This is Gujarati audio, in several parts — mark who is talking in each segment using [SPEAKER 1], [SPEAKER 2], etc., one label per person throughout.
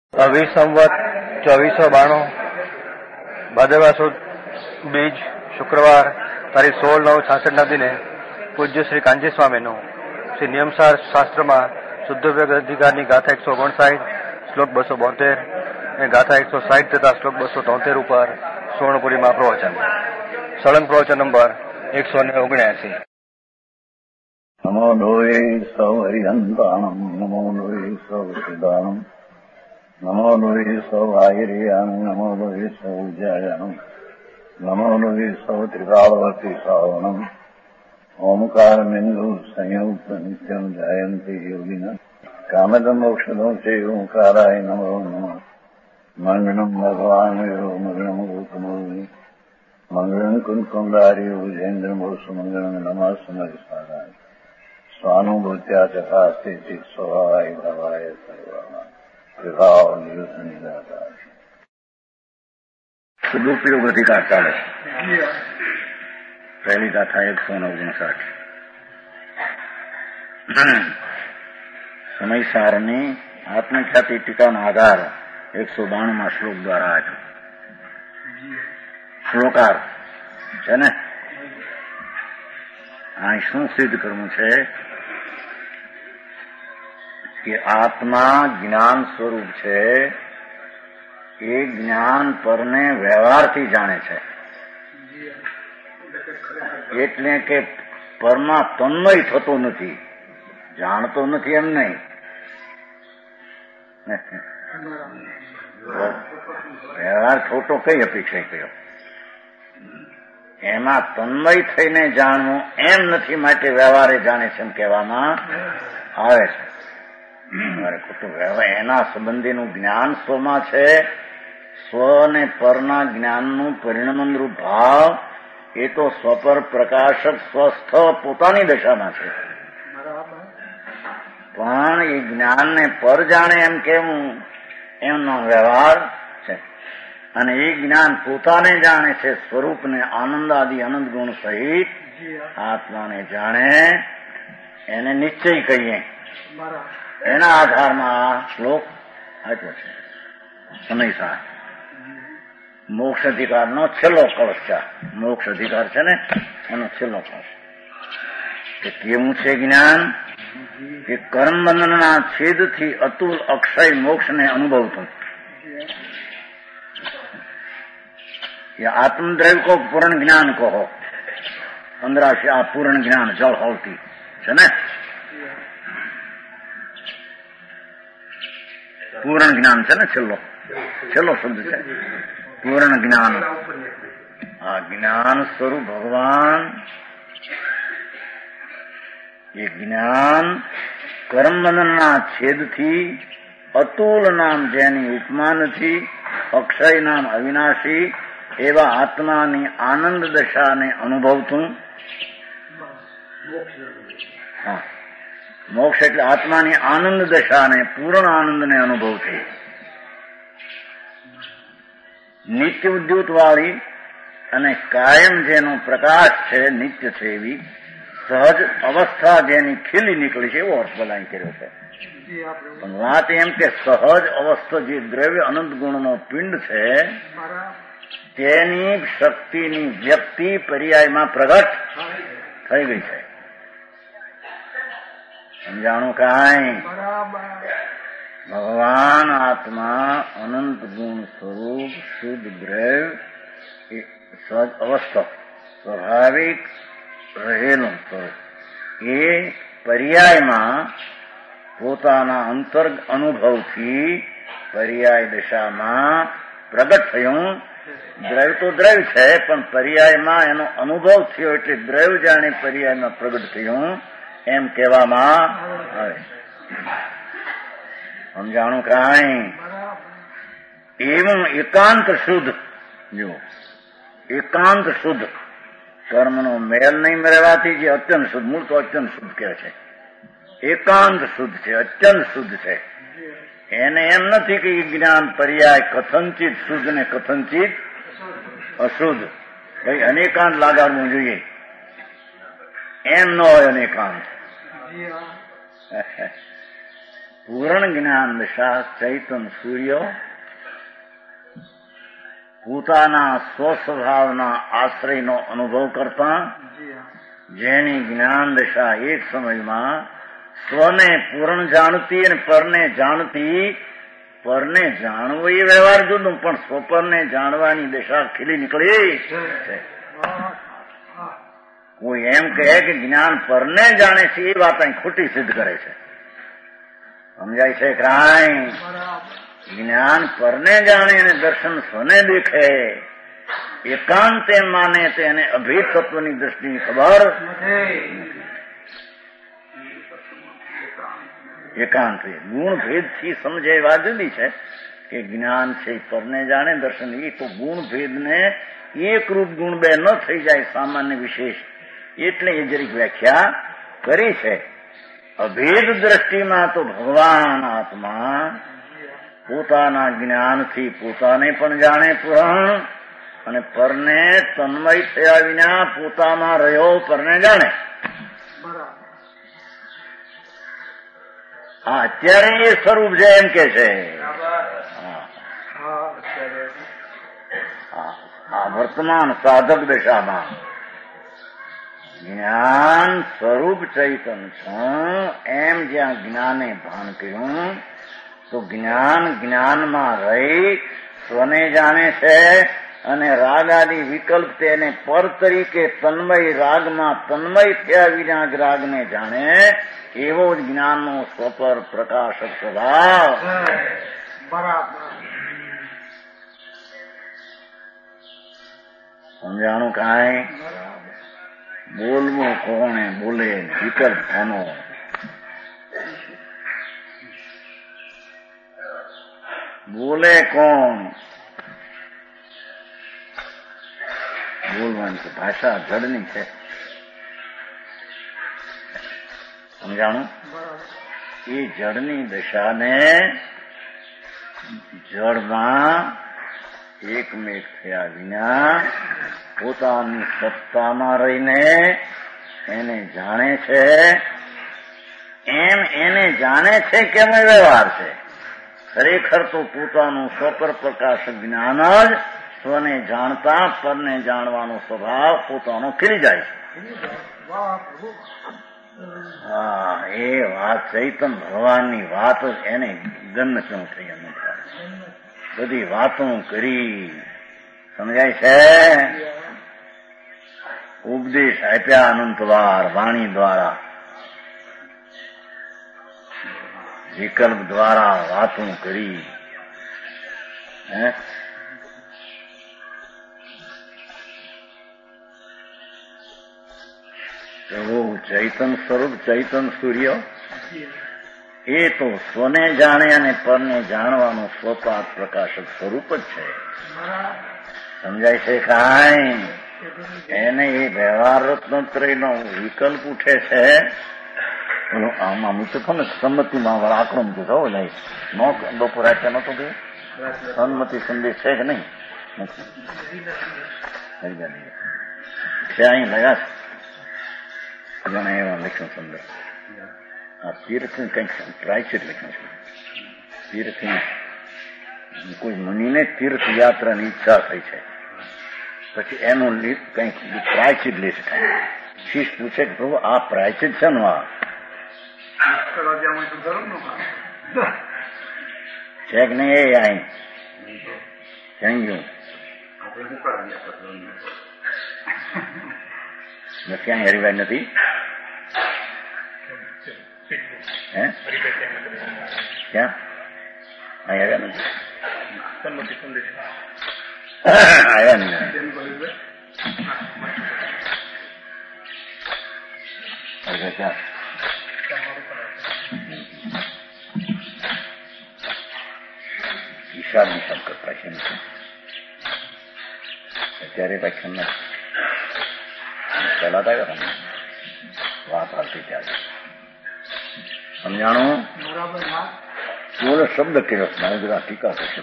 [SPEAKER 1] 20 સંવત 2492 ભાદરવા સુદ બીજ શુક્રવાર તારીખ 16/9/66 દિને પૂજ્ય શ્રી કાંજી સ્વામીનું શ્રી નિયમસાર શાસ્ત્રમાં શુદ્ધોપયોગ અધિકારની ગાથા 159 શ્લોક 272 અને ગાથા 160 તથા શ્લોક 273 ઉપર સુવર્ણપુરીમાં પ્રવચન. સળંગ પ્રવચન નંબર 179.
[SPEAKER 2] નમો લોહે સૌ હરિહંતાણમ નમો લોહે સૌ સિદ્ધાણમ નમો લોહે સૌ આયર્યાણમ નમો લોહે સૌ ઉજ્જાયાણમ નમો લોહે સૌ ત્રિકાળવતી શ્રાવણમ ઓમકાર બિંદુ સંયુક્ત નિત્યમ જાયંતી યોગિના કામદમ મોક્ષદો છે ઓંકારાય નમો નમઃ. મંગળમ ભગવાન મંગળમ ગોતમોહિ મંગળમ કુંકુંડારી ઉજેન્દ્રમોષ મંગળમ નમઃ સમરિસારાય સ્વાનુભૂત્યા ચકાસ્તે ચિત સ્વભાવાય ભવાય સર્વમાં વિભાવ નિદાતા સદુપયોગ અધિકાર ચાલે. પહેલી ગાથા 159. સમયસારની આત્મખ્યાતિ ટીકાનો આધાર 192 શ્લોક દ્વારા આપ્યો. શ્લોકાર છે ને, અહીં શું સિદ્ધ કરવું છે કે આત્મા જ્ઞાન સ્વરૂપ છે. એ જ્ઞાન પરને વ્યવહારથી જાણે છે. એટલે કે પરમાં તન્મય થતો નથી, જાણતો નથી એમ નહીં. વ્યવહાર ખોટો કઈ અપેક્ષા કર્યો, એમાં તન્મય થઈને જાણવું એમ નથી, માટે વ્યવહારે જાણે છે એમ કહેવામાં આવે છે. ખોટું વ્યવહાર એના સંબંધીનું જ્ઞાન સ્વમાં છે. સ્વ અને પરના જ્ઞાનનું પરિણમનરૂપ ભાવ એ તો સ્વપર પ્રકાશક સ્વસ્થ પોતાની દશામાં છે. પણ એ જ્ઞાનને પર જાણે એમ કેવું, એમનો વ્યવહાર છે. અને એ જ્ઞાન પોતાને જાણે છે, સ્વરૂપને આનંદ આદિ અનંત ગુણ સહિત આત્માને જાણે, એને નિશ્ચય કહીએ. એના આધારમાં આ શ્લોક આપ્યો છે. સમયસાર મોક્ષ અધિકારનો છેલ્લો કળશ છે. મોક્ષ અધિકાર છે ને, એનો છેલ્લો કળશ. કે કેવું છે જ્ઞાન કે કર્મબંધનના છેદથી અતુલ અક્ષય મોક્ષને અનુભવતું. આત્મદ્રવ્ય કો પૂર્ણ જ્ઞાન કહો, 15 આ પૂર્ણ જ્ઞાન જળ હોતી છે ને. પૂર્ણ જ્ઞાન છે ને, છેલ્લો શબ્દ છે પૂર્ણ જ્ઞાન. આ જ્ઞાન સ્વરૂપ ભગવાન, એ જ્ઞાન કર્મબંધનના છેદથી અતુલ નામ જેની ઉપમા નથી, અક્ષય નામ અવિનાશી એવા આત્માની આનંદ દશાને અનુભવતું. હા, મોક્ષ એટલે આત્માની આનંદ દશાને, પૂર્ણ આનંદને અનુભવતી, નિત્ય ઉદ્યુત વાળી અને કાયમ જેનો પ્રકાશ છે, નિત્ય છે એવી સહજ અવસ્થા જેની ખીલી નીકળી છે, એવો અર્થ બધાઈ કર્યો છે. પણ વાત એમ કે સહજ અવસ્થા જે દ્રવ્ય અનંત ગુણનો પિંડ છે, તેની શક્તિની વ્યક્તિ પર્યાયમાં પ્રગટ થઈ ગઈ છે. સમજાણું કાંઈ? ભગવાન આત્મા અનંત ગુણ સ્વરૂપ શુદ્ધ દ્રવ્ય એ સહજ અવસ્થા સ્વાભાવિક રહેલું સ્વરૂપ એ પર્યાયમાં પોતાના અંતર અનુભવથી પર્યાય દશામાં પ્રગટ થયું. દ્રવ્ય તો દ્રવ્ય છે, પણ પર્યાયમાં એનો અનુભવ થયો એટલે દ્રવ્ય જાણે પર્યાયમાં પ્રગટ થયું એમ કહેવામાં આવે. સમજાણું કાંઈ? એવું એકાંત શુદ્ધ, જો એકાંત શુદ્ધ કર્મનો મેલ નહીં રહેવાથી જે અત્યંત શુદ્ધ, મૂળ તો અત્યંત શુદ્ધ કહે છે, એકાંત શુદ્ધ છે, અત્યંત શુદ્ધ છે. એને એમ નથી કે જ્ઞાન પર્યાય કથનચિત શુદ્ધ ને કથનચિત અશુદ્ધ, ભાઈ અનેકાંત લાગાડવું જોઈએ, એમ ન હોય અનેકાંત. પૂર્ણ જ્ઞાન દશા ચૈતન સૂર્ય પોતાના સ્વસ્વભાવના આશ્રયનો અનુભવ કરતા, જેની જ્ઞાન દશા એક સમયમાં સ્વને પૂર્ણ જાણતી અને પરને જાણતી. પરને જાણવું એ વ્યવહાર જુદું, પણ સ્વપરને જાણવાની દશા ખીલી નીકળી છે. કોઈ એમ કહે કે જ્ઞાન પરને જાણે છે, એ વાત અહીં ખોટી સિદ્ધ કરે છે. સમજાય છે કાંઈ? જ્ઞાન પરને જાણે અને દર્શન સ્વને દેખે, એકાંત એમ માને તેને અભેદ તત્વની દ્રષ્ટિની ખબર. એકાંત ગુણ ભેદથી સમજે એ વાત જુદી છે કે જ્ઞાન છે પરને જાણે, દર્શન એ તો ગુણ ભેદને એકરૂપ ગુણ બે ન થઈ જાય, સામાન્ય વિશેષ, એટલે એ જરીક વ્યાખ્યા કરી છે. અભેદ દ્રષ્ટિમાં તો ભગવાન આત્મા પોતાના જ્ઞાનથી પોતાને પણ જાણે પૂરણ, અને પરને તન્મય થયા વિના પોતામાં રહ્યો પરને જાણે. હા, અત્યારે એ સ્વરૂપ છે એમ કે છે. આ વર્તમાન સાધક દશામાં જ્ઞાન સ્વરૂપ ચૈતન છું એમ જ્યાં જ્ઞાને ભાન કર્યું, તો જ્ઞાનમાં રહી સ્વને જાણે છે, અને રાગ આદિ વિકલ્પ તેને પર તરીકે તન્મય રાગમાં તન્મય થયા વિના રાગને જાણે, એવો જ જ્ઞાનનો સ્વપર પ્રકાશક સ્વભાવ. સમજાણું કાંઈ? બોલવું કોણે બોલે, વિકલ્પ એનો. બોલે કોણ? બોલવાની ભાષા જડની છે. સમજાણું? એ જળની દશાને જળમાં એકમેક થયા વિના પોતાની સત્તામાં રહીને એને જાણે છે. એમ એને જાણે છે કેમ વ્યવહાર છે. ખરેખર તો પોતાનું સ્વપર પ્રકાશ જ્ઞાન જ સ્વને જાણતા પરને જાણવાનો સ્વભાવ પોતાનો ખીલી જાય છે. હા, એ વાત ચૈતન ભગવાનની વાત જ એને ગન્ન ક્યું થઈ અનુભવ. બધી વાતો કરી. સમજાય છે? ઉપદેશ આપ્યા અનંતવાર વાણી દ્વારા, વિકલ્પ દ્વારા વાતો કરી. એવું ચૈતન સ્વરૂપ ચૈતન સૂર્ય એ તો સ્વને જાણે અને પરને જાણવાનું સ્વપાત પ્રકાશક સ્વરૂપ જ છે. સમજાય છે કાંઈ? એને એ વ્યવહાર રત્નત્રયનો વિકલ્પ ઉઠે છે. આમાં મૂકે ને સંમતિમાં આક્રમ કીધો નહીં, બપોર આપ્યા નતો કે સંમતિ સંદેશ છે કે નહીં? છે અહીં લયા ઘણા એવા લખ્યું સંદેશ. આ તીર્થ કંઈક પ્રાયશ્ચિત લખ્યું છે. તીર્થ કોઈ મુનિને તીર્થ યાત્રાની ઈચ્છા થઈ છે, પછી એનું કંઈક પ્રાયશ્ચિત લિસ્ટ થાય. શિષ્ય પૂછે કે પ્રભુ આ પ્રાયશ્ચિત છે ને? આ છે કે નહીં? એ અહીં ક્યાં ગયું? ક્યાંય હરિભાઈ નથી? ક્યાં અહીં આવ્યા નથી? આવ્યા નહીં. ક્યાં હિસાબ નિસાબ કરતા છે અત્યારે વ્યાખ્યાન ચલાતા ગયા વાત આવતી ત્યારે. સમજાણું? બોલો શબ્દ કર્યો મારે જરા ટીકા થશે.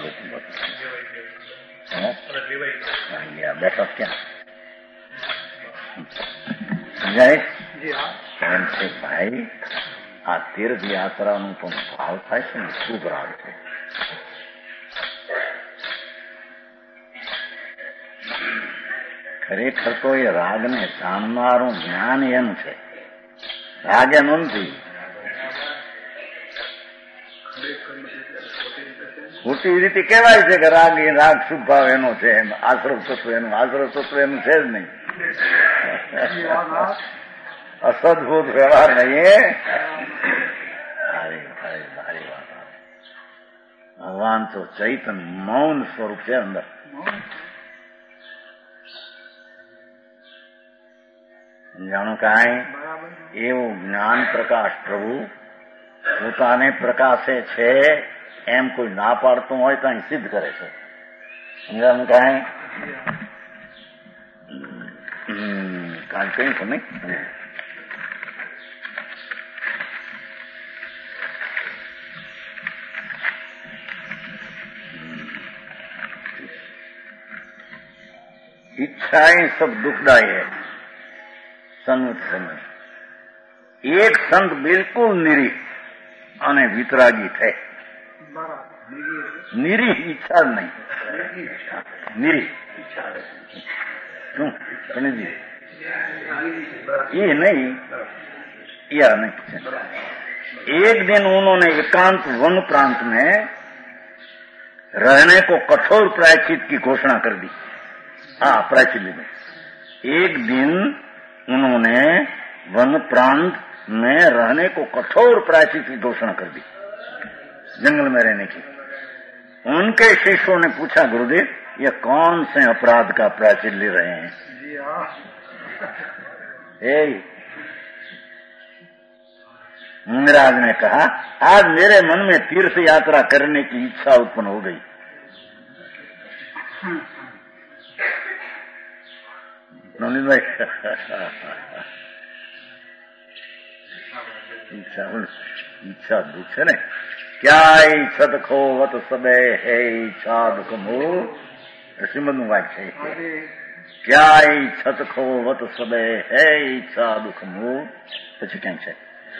[SPEAKER 2] બેઠા ક્યાં સમજાય એમ છે ભાઈ? આ તીર્થ યાત્રાનો પણ ભાવ થાય છે ને, શુભ રાગ છે. ખરેખર તો એ રાગને જાણનારું જ્ઞાન એનું છે, રાગ એનું નથી. ખોટી રીતે કહેવાય છે કે રાગ એ રાગ શુભ ભાવ એનો છે, આશ્રવ તત્વ એનું, આશ્રવ તત્વ એનું છે જ નહીં. અસદભૂત વ્યવહાર નહીં. ભારી વાત. ભગવાન તો ચૈતન મૌન સ્વરૂપ છે અંદર. જાણો કાંઈ એવું જ્ઞાન પ્રકાશ પ્રભુ પોતાને પ્રકાશે છે એમ કોઈ ના પાડતું હોય તો અહીં સિદ્ધ કરે છે. સમજાણું કાંઈ? કાંઈ કહ્યું તો નહીં. इच्छाएं सब दुखदायी है. સંત સમય એક સંત બિલકુલ નિરી અને વિતરાગી છે. નિરી ઈચ્છા જ નહીં. નિરી શું ગણેશજી ये नहीं, यह नहीं. एक दिन उन्होंने एकांत वन प्रांत में रहने को कठोर प्रायश्चित की घोषणा कर दी. हाँ, प्रायश्चित में एक दिन उन्होंने वन प्रांत में रहने को कठोर प्रायश्चित की घोषणा कर दी, जंगल में रहने की. उनके शिष्यों ने पूछा, गुरुदेव ये कौन से अपराध का प्रायश्चित ले रहे हैं? मुनिराज ने कहा, आज मेरे मन में तीर्थ यात्रा करने की इच्छा उत्पन्न हो गई. नवनीत भाई ઈચ્છા દુઃખ છે ને. ક્યાંય છત ખોવત સબે હે ઈચ્છા દુઃખ મૂળ. શ્રીમદનું વાક્ય છે. ક્યાંય છત ખોવત સબે હે ઈચ્છા દુઃખ મૂળ. પછી ક્યાંક છે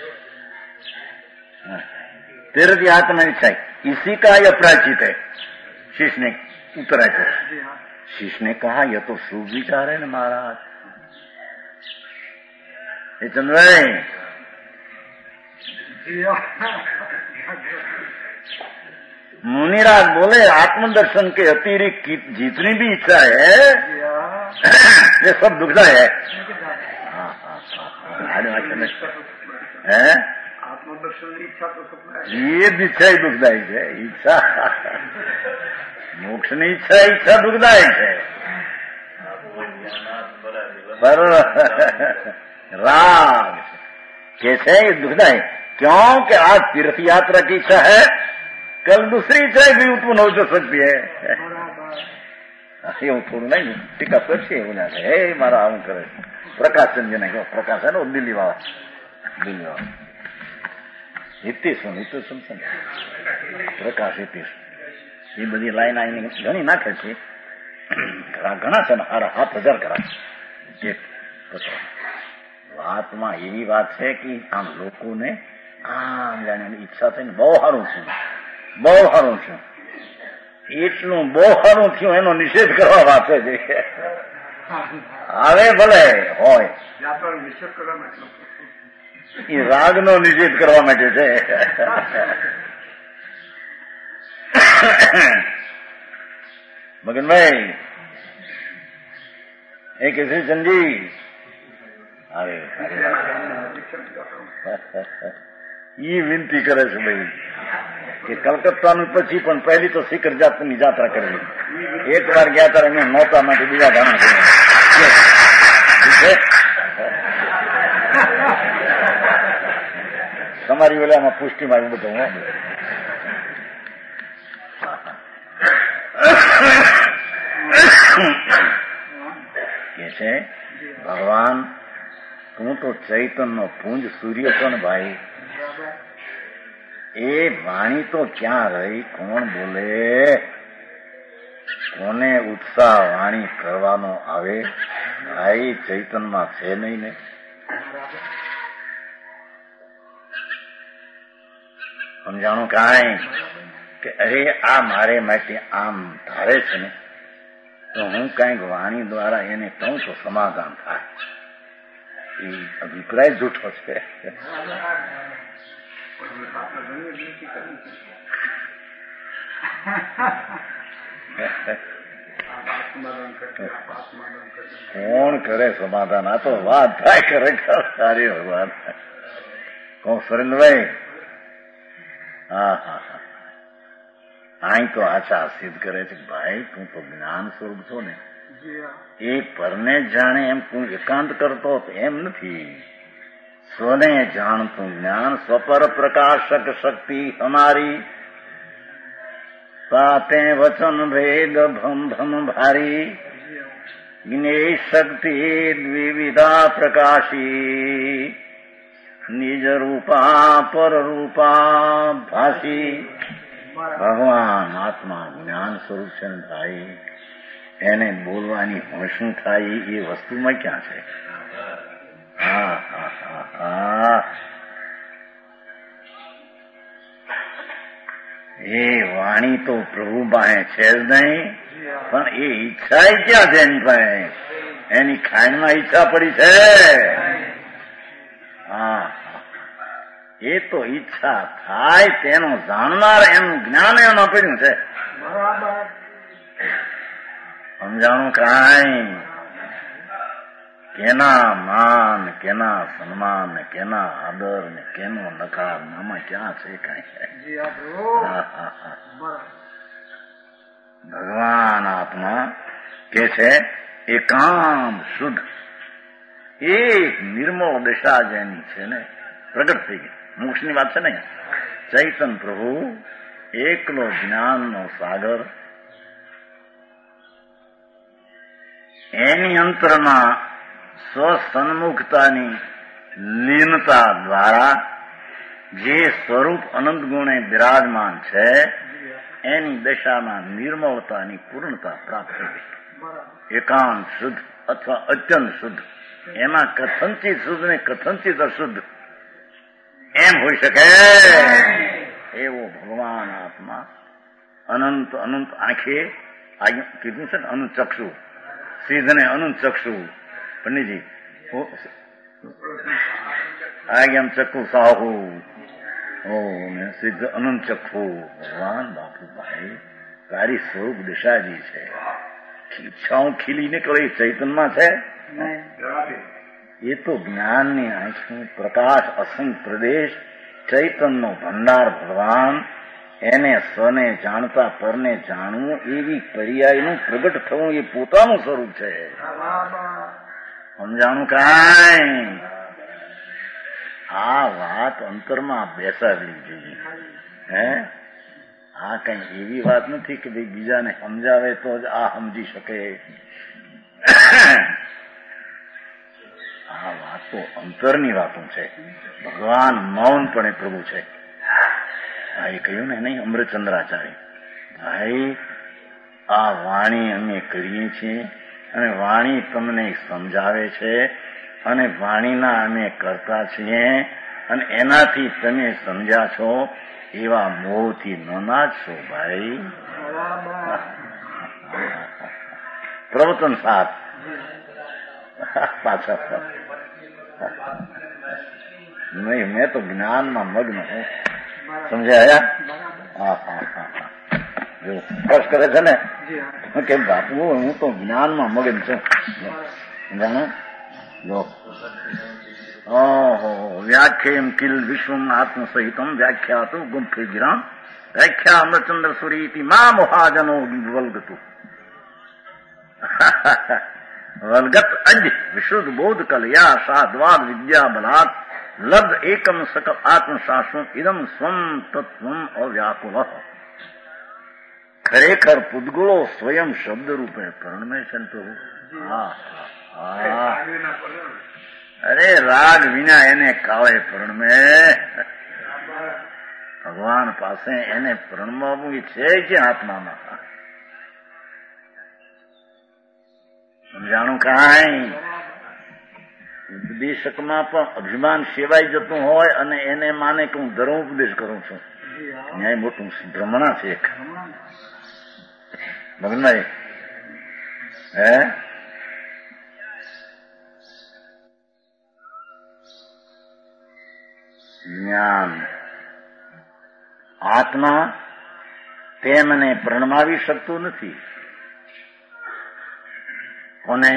[SPEAKER 2] तीर्थ यात्रा इच्छा, इसी का यह प्रायश्चित है. शिष्य ने उत्तर आया. शिष्य ने कहा, यह तो शुभ विचार है ना महाराज. ये चंद्र मुनिराज बोले, आत्मदर्शन के अतिरिक्त जितनी भी इच्छा है ये सब दुखदायी है. आत्मदर्शन की इच्छा तो ये इच्छा ही दुखदायी है. ઈચ્છા મોક્ષની ઈચ્છા દુઃખદાયક છે. पर राग कैसे ये दुखदायी? क्योंकि आज तीर्थ यात्रा की इच्छा है, कल दूसरी इच्छा भी उत्पन्न हो सकती है. એવું થોડું નહીં, ટીકા કરશે એવું ના થાય. હે મારા આવું કરે પ્રકાશન જેને કહો, પ્રકાશ है દિલ્હી વાળા, દિલ્હી વાળા હિતેશ પ્રકાશ હિતેશ એ બધી લાઈન આવીને ઘણી નાખે છે. ઘણા છે ને, 7,000 કરા. વાતમાં એવી વાત છે કે આમ લોકોને આમ જાણે ઈચ્છા થઈને બહુ સારું છું, બહુ સારું છું, એટલું બહુ સારું થયું એનો નિષેધ કરવા વાત છે. હવે ભલે હોય એ રાગનો નિષેધ કરવા માટે છે. મગનભાઈ એ કિશનજી આવે ઈ વિનંતી કરે છે ભાઈ કે કલકત્તાનું પછી પણ પહેલી તો શિખર જાતની યાત્રા કરેલી. એક વાર ગયા ત્યારે અમે નહોતા માટે બીજા ઘણા તમારી વેલામાં પુષ્ટિ માં બધું કે છે. ભગવાન તું તો ચૈતન્ય પુંજ સૂર્ય છો ને ભાઈ. એ વાણી તો ક્યાં રહી? કોણ બોલે? કોને ઉત્સાહ વાણી કરવાનો આવે? ભાઈ ચૈતન્યમાં છે નહીં ને. સમજાણું કાંઈ કે અરે આ મારે માટે આમ ધારે છે ને તો હું કઈક વાણી દ્વારા એને કહું તો સમાધાન થાય. એ અભિપ્રાય જૂઠો છે. કોણ કરે સમાધાન? આ તો વાત થાય ખરેખર સારી વાત. કહું સુરેન્દ્રભાઈ, હા હા હા, અહીં તો આશા સિદ્ધ કરે છે ભાઈ તું તો જ્ઞાન સ્વરૂપ છો ને, એ પરને જાણે એમ તું એકાંત કરતો એમ નથી. સ્વને જાણતું જ્ઞાન સ્વપર પ્રકાશક શક્તિ અમારી, તાતે વચન ભેદ ભમ ભમ ભારી, જ્ઞેય શક્તિ દ્વિવિધા પ્રકાશી, નિજ રૂપા પર રૂપા ભાષી. ભગવાન આત્મા જ્ઞાન સ્વરૂપ છે ને ભાઈ, એને બોલવાની શું થાય એ વસ્તુમાં ક્યાં છે? હા હા હા હા, એ વાણી તો પ્રભુ પાસે છે જ નહીં, પણ એ ઈચ્છા ક્યાં છે એની પાસે? એની ખાંડમાં ઈચ્છા પડી છે. હા, એ તો ઈચ્છા થાય તેનો જાણનાર એનું જ્ઞાન એમાં પડ્યું છે. સમજાણું કાંઈ? કેના માન, કેના સન્માન, કેના આદર ને કેનો નકાર આમાં ક્યાં છે? કાંઈ ભગવાન આત્મા કે છે એકાંત શુદ્ધ, એક નિર્મળ દશા જેની છે ને પ્રગટ થઈ ગઈ. મોક્ષની વાત છે ને. ચૈતન પ્રભુ એકલો જ્ઞાનનો સાગર, એની અંતરમાં સ્વસન્મુખતાની લીનતા દ્વારા જે સ્વરૂપ અનંત ગુણે બિરાજમાન છે એની દશામાં નિર્મળતાની પૂર્ણતા પ્રાપ્ત થઈ. એકાંત શુદ્ધ અથવા અત્યંત શુદ્ધ, એમાં કથનચિત શુદ્ધ ને કથનચિત અશુદ્ધ એમ હોઈ શકે એવો ભગવાન આત્મા અનંત અનંત આંખે કીધું છે ને અનુચક્ષુ, સિદ્ધને અનુચક્ષુ. પંડિતજી આજ્ઞામ ચક્કુ સાહુ સિદ્ધ અનંત ચક્ષુ. ભગવાન બાપુભાઈ તારી સ્વરૂપ દિશાજી છે. ઈચ્છાઓ ખીલી નીકળે ચૈતનમાં છે. એ તો જ્ઞાનની આંખનું પ્રકાશ, અસંખ્ય પ્રદેશ, ચૈતનનો ભંડાર ભગવાન, એને સ્વને જાણતા પરને જાણવું, એવી પર્યાયનું પ્રગટ થવું એ પોતાનું સ્વરૂપ છે. સમજાણું કાંઈ? આ વાત અંતરમાં બેસાડવી જોઈએ. હે, આ કઈ એવી વાત નથી કે ભાઈ બીજાને સમજાવે તો જ આ સમજી શકે. આ વાતો અંતરની વાતો છે. ભગવાન મૌનપણે પ્રભુ છે. આ એ કહ્યું ને નહીં અમૃતચંદ્રાચાર્ય, ભાઈ આ વાણી અમે કરીએ છીએ અને વાણી તમને સમજાવે છે અને વાણીના અમે કરતા છીએ અને એનાથી તમે સમજ્યા છો, એવા મોહથી ન નાચશો ભાઈ. પ્રવચન સાથ પાછા નહીં, મેં તો જ્ઞાનમાં મગ્ન હું. સમજાયા? હા હા હા હા, જો સ્પર્શ કરે છે ને કે બાપુ હું તો જ્ઞાનમાં મગ્ન છું. જાણો લો. ઓહો, વ્યાખ્યામ કિલ વિશ્વમ આત્મ સહિતમ વ્યાખ્યાતું ગુંફે ગિરામ વ્યાખ્યા અમૃતચંદ્ર સુરી મા મહાજનો વલગતું. વલગત અજ વિશુદ્ધ બોધ કલયા સાધ્વાદ વિદ્યા બલાત લબ્ધ એકમ સકલ આત્મશાસ્ત્ર ઇદમ સ્વમ તત્વમ અવ્યાકુલ. ખરેખર પૂદગુળો સ્વયં શબ્દ રૂપે પરણમે છે ને પ્રભુ. હા હા, અરે રાગ વિના એને કાળે પરણમે. ભગવાન પાસે એને પરણવું છે કે આત્મામાં? સમજાણું કાંઈ? ઉપદેશકમાં પણ અભિમાન સેવાઈ જતું હોય અને એને માને કે હું ધર્મ ઉપદેશ કરું છું. ન્યાય મોટું ભ્રમણા છે એક મગનભાઈ હે જ્ઞાન આત્મા તેમને પ્રણમાવી શકતું નથી. કોને?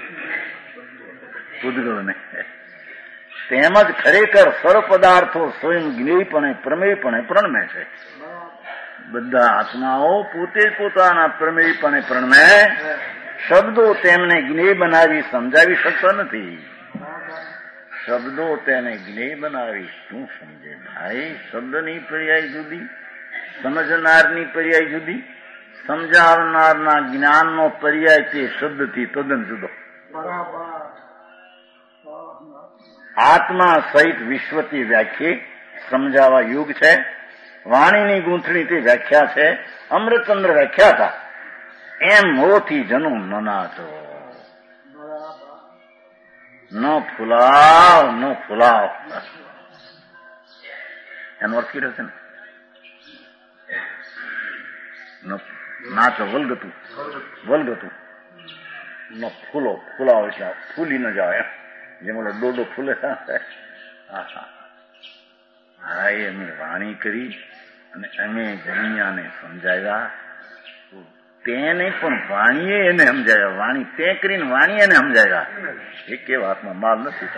[SPEAKER 2] પૂતગલને. તેમજ ખરેખર સર્વ પદાર્થો સ્વયં જ્ઞેયપણે પ્રમેયપણે પ્રણમે છે. બધા આત્માઓ પોતે પોતાના પ્રમેયપણે પ્રણમે. શબ્દો તેમને જ્ઞેય બનાવી સમજાવી શકતા નથી. શબ્દો તેને જ્ઞેય બનાવી શું સમજે ભાઈ? શબ્દની પર્યાય જુદી, સમજનારની પર્યાય જુદી, સમજાવનારના જ્ઞાનનો પર્યાય તે શબ્દથી તદ્દન જુદો. આત્મા સહિત વિશ્વથી વ્યાખ્યા સમજાવવા યુગ છે. વાણીની ગૂંથણી તે વ્યાખ્યા છે. અમૃતચંદ્ર વ્યાખ્યા હતા એમ મોથી જનો ન નાચો, ન ફૂલાવ ન ફૂલાવ. એનો અર્થ કર્યો છે ને નાચો વલગતું વલગતું, ન ફૂલો ફૂલાવ એટલે ફૂલી ન જાવ એમ. જેમ ઓલો ડોડો ફૂલે. હા એમની વાણી કરી અને અમે દુનિયાને સમજાવ્યા. તેને પણ વાણીએ એને સમજાવ્યા. વાણી તે કરીને વાણી એને સમજાવ્યા. એક એ વાતમાં માલ નથી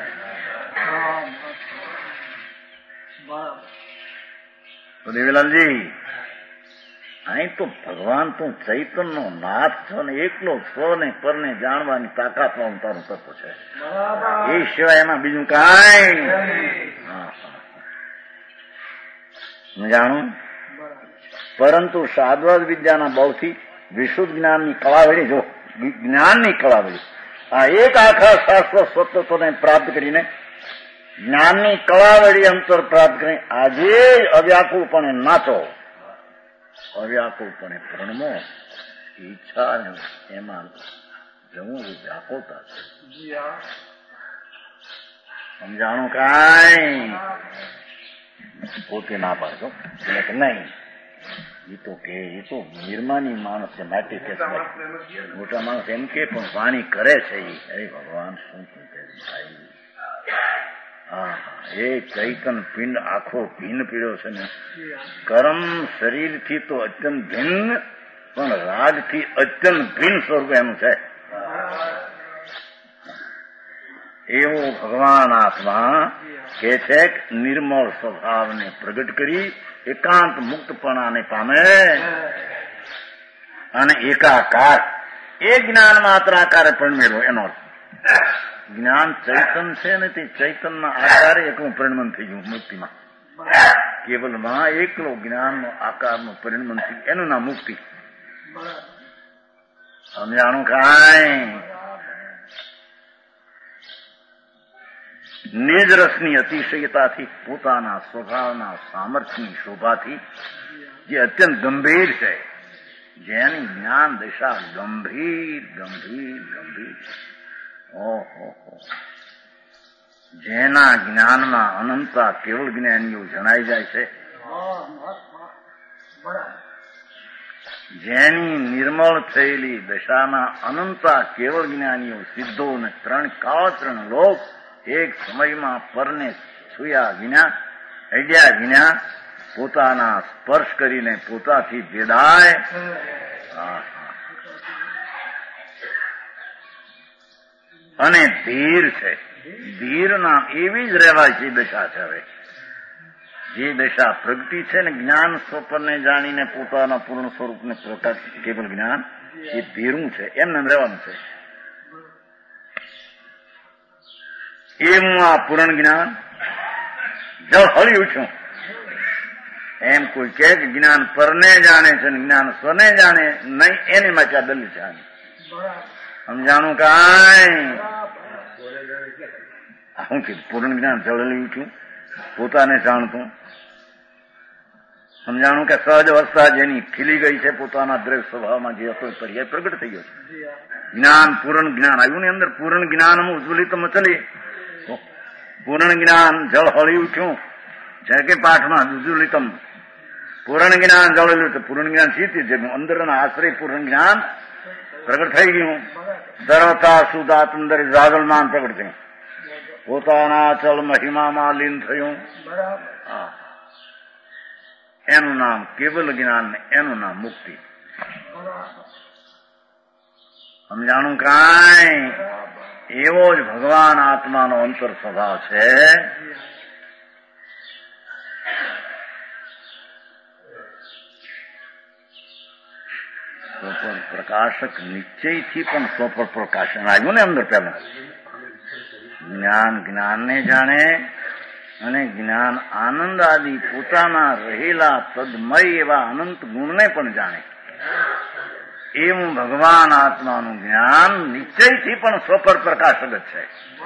[SPEAKER 2] થાય. દેવીલાલજી અહીં તો ભગવાન તું ચૈતનનો નાથ છો ને એકલો સ્વ ને પરને જાણવાની તાકાત વાળું તારું તત્વ છે. એ સિવાય એમાં બીજું કાંઈ જાણું. પરંતુ સાધ્વાદ વિદ્યાના બહુથી વિશુદ્ધ જ્ઞાનની કળાવડી, જો જ્ઞાનની કળાવડી, આ એક આખા શાસ્ત્ર સ્વતત્વને પ્રાપ્ત કરીને જ્ઞાનની કળાવડી અંતર પ્રાપ્ત કરીને આજે અવ્યાકુળપણે નાચો, અવ્યાકુળપણે પ્રણમો. ઈચ્છા એમાં જવું વ્યાકુળતા છે. સમજાણું કાંઈ પોતે ના પાડજો એટલે કે નહીં એ તો નિર્માની માણસ છે માટે કે મોટા માણસ એમ કે પણ વાણી કરે છે. અરે ભગવાન શું ભાઈ, હા એ ચૈતન પિંડ આખો ભિન્ન પીડ્યો છે ને. કર્મ શરીરથી તો અત્યંત ભિન્ન, પણ રાગથી અત્યંત ભિન્ન સ્વરૂપ એનું છે. એવો ભગવાન આત્મા કે છે નિર્મળ સ્વભાવને પ્રગટ કરી એકાંત મુક્તપણાને પામે અને એકાકાર એ જ્ઞાન માત્ર આકારે પરિણમેલો. એનો જ્ઞાન ચૈતન છે ને તે ચૈતનના આકારે એકલું પરિણમન થઈ ગયું મુક્તિમાં. કેવલમાં એકલો જ્ઞાનનો આકારનું પરિણમન થઈ એનું નામ મુક્તિ. સમજાણું કાંઈ? નિજ રસની અતિશયતાથી, પોતાના સ્વભાવના સામર્થ્યની શોભાથી, જે અત્યંત ગંભીર છે, જેની જ્ઞાન દિશા ગંભીર ગંભીર ગંભીર, ઓહો, જેના જ્ઞાનમાં અનંતતા કેવળ જ્ઞાનીઓ જણાઈ જાય છે, જેની નિર્મળ થયેલી દશામાં અનંતતા કેવળ જ્ઞાનીઓ સિદ્ધો ને ત્રણ કાળ ત્રણ લોક એક સમયમાં પરને છુયા વિના, અડ્યા વિના, પોતાના સ્પર્શ કરીને પોતાથી ભેદાય. અને ધીર છે. ધીર નામ એવી જ રહેવાય છે દશા છે. હવે જે દશા પ્રગતિ છે ને જ્ઞાન સ્વપરને જાણીને પોતાના પૂર્ણ સ્વરૂપને પ્રકાશ કેવલ જ્ઞાન એ ધીરું છે. એમને રહેવાનું છે. એ હું આ પૂરણ જ્ઞાન જળ હળી ઉઠ્યું એમ કોઈ કે જ્ઞાન પરને જાણે છે ને જ્ઞાન સ્વને જાણે નહીં, એની માટે આ દલીલ છે. સમજાણું કાંઈ? હું કીધું પૂર્ણ જ્ઞાન જળ હળી ઉઠ્યું, પોતાને જાણતું. સમજાણું કે સહજ અવસ્થા જેની ખીલી ગઈ છે, પોતાના દ્રવ્ય સ્વભાવમાં જે હતો પર્યાય પ્રગટ થઈ ગયો છે. જ્ઞાન પૂર્ણ જ્ઞાન આવ્યું ને અંદર. પૂર્ણ જ્ઞાન ઉજ્જવલિત મચલી, પૂર્ણ જ્ઞાન જળ હળી ઉઠ્યું. જે કે પાઠમાં ઉજ્જવલિતમ પૂરણ જ્ઞાન જળેલું તો પૂરણ જ્ઞાન સીધી જગ્યું અંદરના આશ્રય પૂરણ જ્ઞાન પ્રગટ થઈ ગયું. સર્વતા શુદ્ધાત અંદર જાગલમાન પ્રગટ થયું. પોતાના અચલ મહિમામાં લીન થયું. એનું નામ કેવલ જ્ઞાન ને એનું નામ મુક્તિ. સમજાણું કાંઈ? એવો જ ભગવાન આત્માનો અંતર સ્વભાવ છે. સ્વપર પ્રકાશક નિશ્ચયથી પણ સ્વપર પ્રકાશન આવ્યું ને અંદર પહેલું. જ્ઞાન જ્ઞાનને જાણે અને જ્ઞાન આનંદ આદિ પોતાના રહેલા તદમય એવા અનંત ગુણને પણ જાણે. એવું ભગવાન આત્માનું જ્ઞાન નિશ્ચયથી પણ સ્વપર પ્રકાશક જ છે.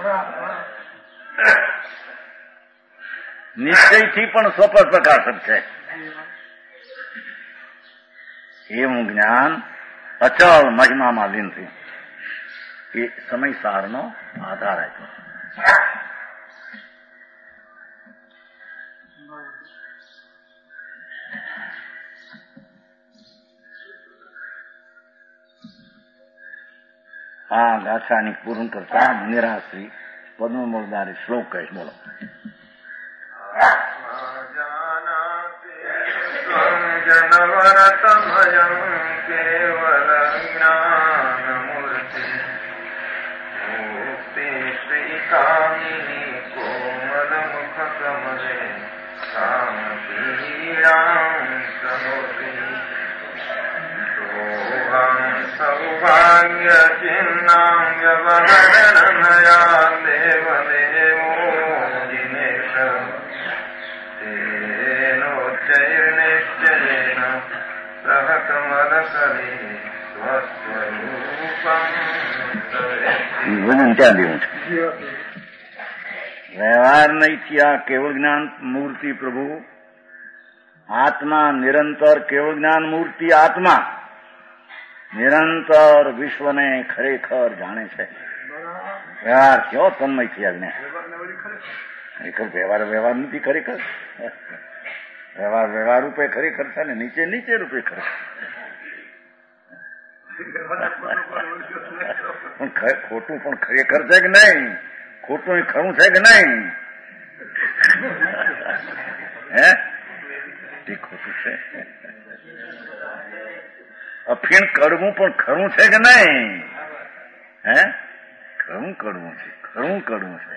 [SPEAKER 2] નિશ્ચયથી પણ સ્વપર પ્રકાશક છે. એવું જ્ઞાન અચળ મહિમામાં લીન થયું. એ સમયસારનો આધાર આપ્યો. આ ગાથાની પૂર્ણ કરતા નિરાશ્રી પદ્મમૂળદારી શ્લોક કહે. બોલો.
[SPEAKER 3] જનવરતમયં કેવલ જ્ઞાનમૂર્તિ મુક્તિ શ્રીકામિની કોમલ મુખ કમલે કામપીડાં સમોતિ સોહં સૌભાગ્ય ચિહ્નાં વ્યવહરણયા દેવ દેવો દિનેશ તેનોચ્ચૈર્નિશ્ચયેન પ્રહકમલકલી સ્વસ્વરૂપં
[SPEAKER 2] ભજન ત્યાં દેવું છે. વ્યવહાર નહીંથી આ કેવળ જ્ઞાન મૂર્તિ પ્રભુ આત્મા નિરંતર કેવળ જ્ઞાન મૂર્તિ આત્મા નિરંતર વિશ્વને ખરેખર જાણે છે. વ્યવહાર થયો તન્મય થયા જ્ઞાન. ખરેખર વ્યવહાર નથી. ખરેખર વ્યવહાર રૂપે ખરેખર છે ને નીચે રૂપે ખરેખર. પણ ખોટું પણ ખરેખર છે કે નહીં? ખોટું એ ખરું છે કે નહીં? હે તે ખોટું છે. અફીણ કડવું પણ ખરું છે કે નહીં? હે ખરું કડવું છે. ખરું કડવું છે.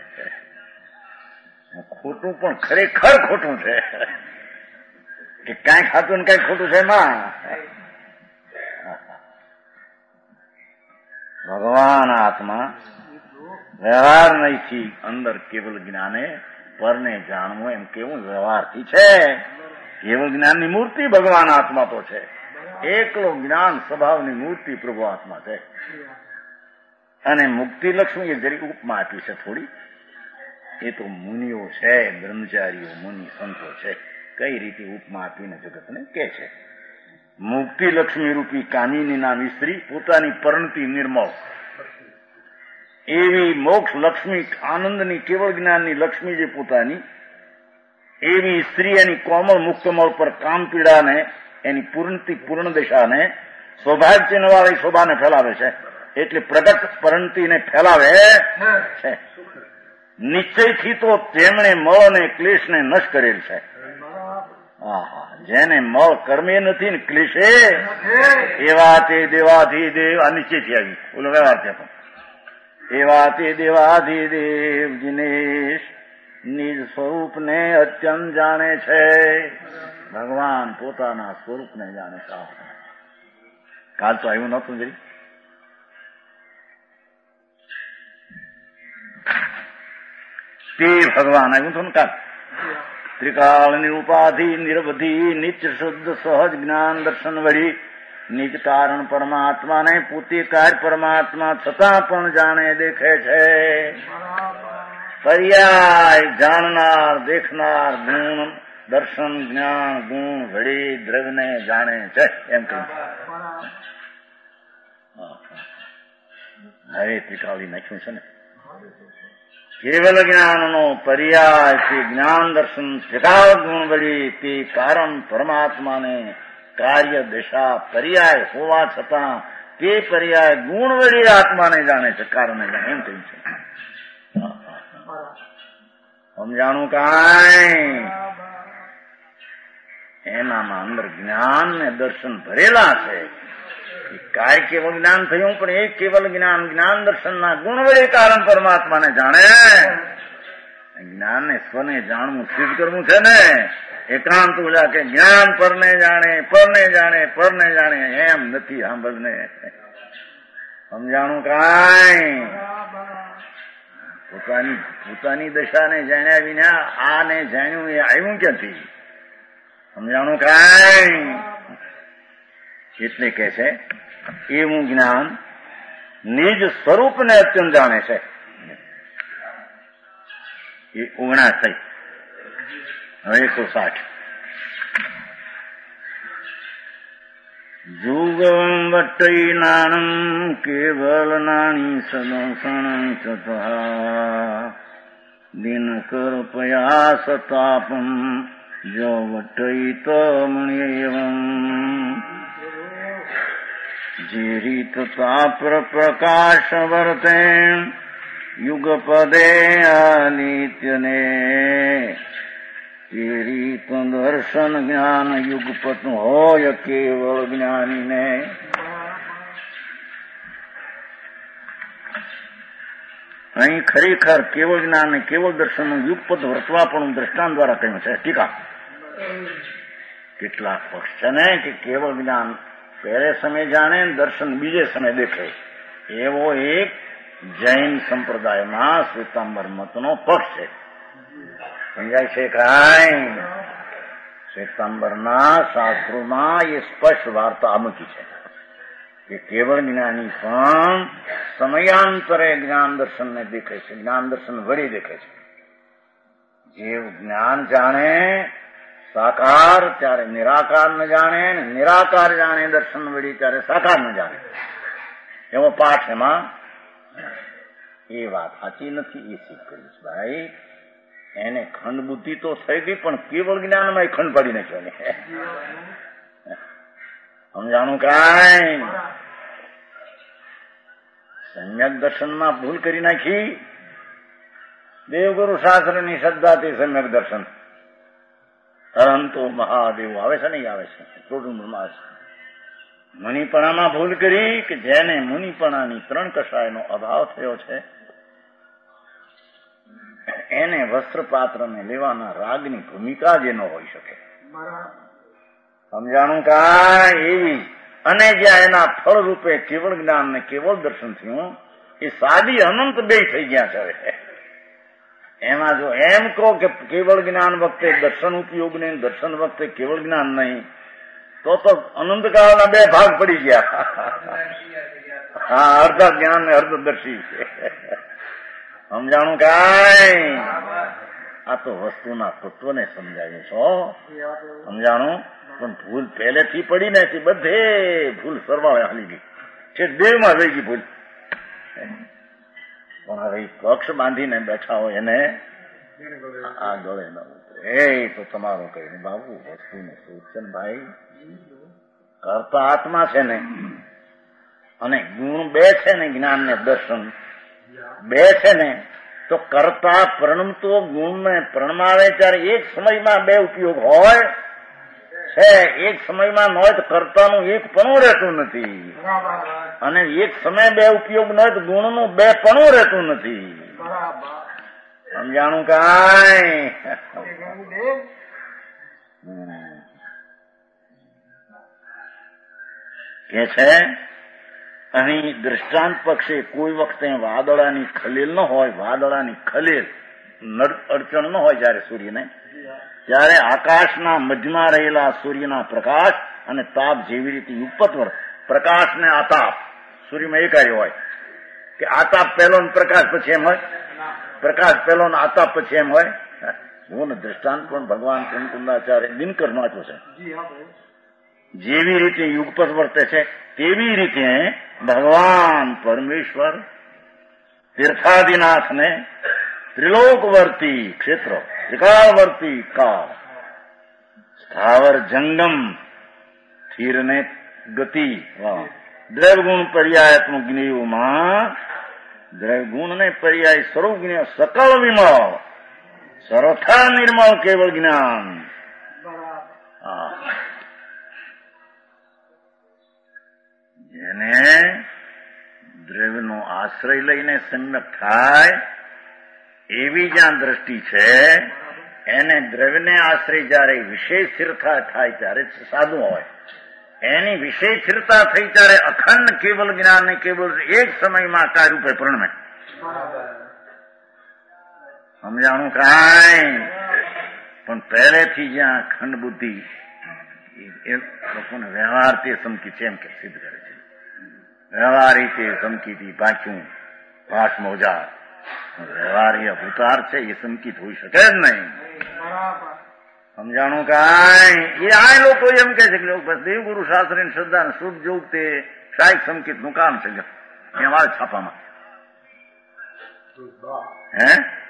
[SPEAKER 2] ખોટું પણ ખરેખર ખોટું છે કે કાંઈ ખાતું ને કાંઈ ખોટું છે એમાં. ભગવાન આત્મા વ્યવહાર નહીંથી અંદર કેવલ જ્ઞાને પરને જાણવું એમ કેવું વ્યવહારથી છે. કેવલ જ્ઞાનની મૂર્તિ ભગવાન આત્મા તો છે. એકલો જ્ઞાન સ્વભાવની મૂર્તિ પ્રભુ આત્મા છે. અને મુક્તિ લક્ષ્મી એ જરી ઉપમા આપી છે થોડી. એ તો મુનિઓ છે, બ્રહ્મચારીઓ મુનિ સંતો છે. કઈ રીતે ઉપમા આપીને જગતને કે છે. મુક્તિ લક્ષ્મી રૂપી કામિની નામ સ્ત્રી પોતાની પરણતી નિર્મળ એવી મોક્ષ લક્ષ્મી આનંદની કેવળ જ્ઞાનની લક્ષ્મી જે પોતાની એવી સ્ત્રી એની કોમળ મુક્તમળ પર કામ પીડાને એની પૂર્ણ દશાને સૌભાગ્યવાળી શોભાને ફેલાવે છે. એટલે પ્રગટ પરણતીને ફેલાવે છે. નિશ્ચયથી તો તેમણે મળ અને ક્લેશને નષ્ટ કરેલ છે. જેને મળ કર્મે નથી ને ક્લેશે એવા તે દેવાધિદેવ આ નિશ્ચયથી આવી ઓલો વ્યવહાર છે. પણ એવા તે દેવાધિદેવ દિનેશ નિજ સ્વરૂપને અત્યંત જાણે છે. ભગવાન પોતાના સ્વરૂપને જાણે છે. કાલ તો આવ્યું નહોતું જરી. તે ભગવાન આવ્યું હતું ને કાલ. ત્રિકાળની ઉપાધિ નિરવધિ નિત્ય શુદ્ધ સહજ જ્ઞાન દર્શન વળી નિજ કારણ પરમાત્માને પોતે કાર્ય પરમાત્મા છતાં પણ જાણે દેખે છે. પર્યાય જાણનાર દેખનાર ગુણ દર્શન જ્ઞાન ગુણ વળી દ્રવ્યને જાણે છે એમ કહ્યું. હવે ત્રિકાળી નાખ્યું છે ને. કેવલ જ્ઞાનનો પર્યાય તે જ્ઞાન દર્શન સ્વીકાર ગુણ વળી તે કારણ પરમાત્માને કાર્ય દશા પર્યાય હોવા છતાં તે પર્યાય ગુણ વળી આત્માને જાણે છે, કારણને જાણે, એમ કહ્યું છે. સમજાણું કાંઈ? એનામાં અંદર જ્ઞાન ને દર્શન ભરેલા છે. કાય કેવલ જ્ઞાન થયું, પણ એ કેવલ જ્ઞાન જ્ઞાન દર્શનના ગુણ વડે કારણ પરમાત્માને જાણે. જ્ઞાનને સ્વને જાણવું સિદ્ધ કરવું છે ને. એકાંત ઉજા કે જ્ઞાન પરને જાણે, પરને જાણે, પરને જાણે, એમ નથી સાંભળને. સમજાણું કાંઈ? પોતાની દશાને જાણ્યા વિના આને જાણ્યું એ આવ્યું ક્યાંથી? સમજાણું કાંઈ? એટલે કે છે એવું જ્ઞાન નિજ સ્વરૂપને અત્યંત જાણે છે. એ 59 થઈ. હવે 160. જુગમ વટ્ટઈ નાણમ કેવલ નાણી સદોષણ તથા દિનકર પ્રયાસ તાપમ જો વટ્ટઈ તમણ્યવમ જે રીત તાપ્ર પ્રકાશ વર્તે યુગપદે અનિત્યને તે રીત દર્શન જ્ઞાન યુગપત હોય કેવળ જ્ઞાનીને. અહીં ખરેખર કેવળ જ્ઞાન અને કેવળ દર્શનનું યુગપદ વર્તવા પણ દ્રષ્ટાંત દ્વારા કહ્યું છે. ટીકા કેટલાક પક્ષ છે ને કે કેવળ જ્ઞાન પહેલે સમય જાણે, દર્શન બીજે સમય દેખે, એવો એક જૈન સંપ્રદાયમાં શ્વેતાંબર મતનો પક્ષ છે. સમજાય છે કાંઈ? શ્વેતાંબરના શાસ્ત્રોમાં એ સ્પષ્ટ વાર્તા મૂકી છે કે કેવળ જ્ઞાની પણ સમયાંતરે જ્ઞાન દર્શનને દેખે છે, જ્ઞાન દર્શન વળી દેખે છે. જે જ્ઞાન જાણે સાકાર ત્યારે નિરાકાર ન જાણે, નિરાકાર જાણે દર્શન વળી ત્યારે સાકાર ન જાણે, એવો પાઠ એમાં. એ વાત સાચી નથી, એ સિદ્ધ કર્યું છે ભાઈ. એને ખંડ બુદ્ધિ તો થઈ ગઈ, પણ કેવળ જ્ઞાનમાં એ ખંડ પાડી નાખ્યો ને. સમજાણું કાંઈ? સમ્યક દર્શનમાં ભૂલ કરી નાખી. દેવગુરુ શાસ્ત્રની શ્રદ્ધાથી સમ્યક દર્શન, પરંતુ મહાદેવ આવે છે, નહીં આવે છે, ટોટુંબમાં છે. મુનિપણામાં ભૂલ કરી કે જેને મુનિપણાની 3 કષાયનો અભાવ થયો છે એને વસ્ત્રપાત્રને લેવાના રાગની ભૂમિકા જે ન હોઈ શકે. સમજાણું કાંઈ? એવી અને જ્યાં એના ફળ રૂપે કેવળ જ્ઞાન ને કેવળ દર્શન થયું, એ સાદી અનંત બે થઈ ગયા છે. હવે એમાં જો એમ કહો કે કેવળ જ્ઞાન વખતે દર્શન ઉપયોગ નહીં, દર્શન વખતે કેવળ જ્ઞાન નહીં, તો અનંતકાળના 2 ભાગ પડી ગયા. હા, અર્ધ જ્ઞાન ને અર્ધદર્શી છે. સમજાણું કાંઈ? આ તો વસ્તુના તત્વને સમજાવ્યું છો. સમજાણું? પણ ભૂલ પહેલેથી પડી ને, બધે ભૂલ સરવાળે હાલી ગઈ છે, દેવમાં રહી ગઈ ભૂલ. પણ હવે પક્ષ બાંધીને બેઠા હોય એને આ ગળે ન ઉતરે. એ તો તમારું કહ્યું બાબુ, વસ્તુને સૂચન ભાઈ. કરતા આત્મા છે ને, અને ગુણ 2 છે ને, જ્ઞાન ને દર્શન 2 છે ને, તો કરતા પ્રણમતો ગુણને પ્રણમાવે ત્યારે એક સમયમાં 2 ઉપયોગ હોય છે. એક સમયમાં ન હોય તો કર્તાનું એક પણ રહેતું નથી, અને એક સમય 2 ઉપયોગ ન હોય તો ગુણનું 2 પણ રહેતું નથી. સમજાણું કાંઈ? કે છે અહીં દ્રષ્ટાંત પક્ષે કોઈ વખતે વાદળાની ખલેલ ન હોય, વાદળાની ખલેલ અડચણ ન હોય જયારે સૂર્યને, ત્યારે આકાશના મધ્યમાં રહેલા સૂર્યના પ્રકાશ અને તાપ જેવી રીતે યુગપત્વર પ્રકાશ ને આતાપ સૂર્યમાં એકાય હોય કે આતાપ પહેલો પ્રકાશ પછી એમ હોય, પ્રકાશ પહેલો ને આતાપ પછી એમ હોય. હું દ્રષ્ટાંત પણ ભગવાન કુંદાચાર્ય દિનકર નો આપ્યો છે. જેવી રીતે યુગપત વર્તે છે તેવી રીતે ભગવાન પરમેશ્વર તીર્થાદિનાથને ત્રિલોકવર્તી ક્ષેત્ર, ત્રિકાળવર્તી કાળ, સ્થાવર જંગમ, સ્થિર ને ગતિ, દ્રવ્યગુણ પર્યાયાત્મક જ્ઞેયોમાં દ્રવ્યગુણ ને પર્યાય સ્વરૂપ જ્ઞેય સકળ વિમળ, સર્વથા નિર્મળ કેવળ જ્ઞાન. જેને દ્રવ્યનો આશ્રય લઈને સમ્યક થાય એવી જ્યાં દ્રષ્ટિ છે, એને દ્રવ્યને આશ્રય જયારે વિષય સ્થિરતા થાય ત્યારે સાધુ હોય, એની વિષય સ્થિરતા થઈ ત્યારે અખંડ કેવલ જ્ઞાન ને કેવલ એક સમયમાં કાર્યરૂપે પ્રણમે. સમજાણું કાંઈ? પણ પહેલેથી જ્યાં ખંડ બુદ્ધિ એ લોકોને વ્યવહાર તે સમકી છે એમ કે સિદ્ધ કરે છે. વ્યવહાર રીતે સમકીથી પાછું પાસ મોજા વ્યવહાર ભૂતાર છે એ સંકિત હોઈ શકે જ નહીં. સમજાણું કાંઈ? એ આ લોકો એમ કે છે કે બસ દેવગુરુ શાસ્ત્ર ની શ્રદ્ધા શુભ જોગ તે શાયક સંકિત નું કામ છે એમાં છાપામાં. હે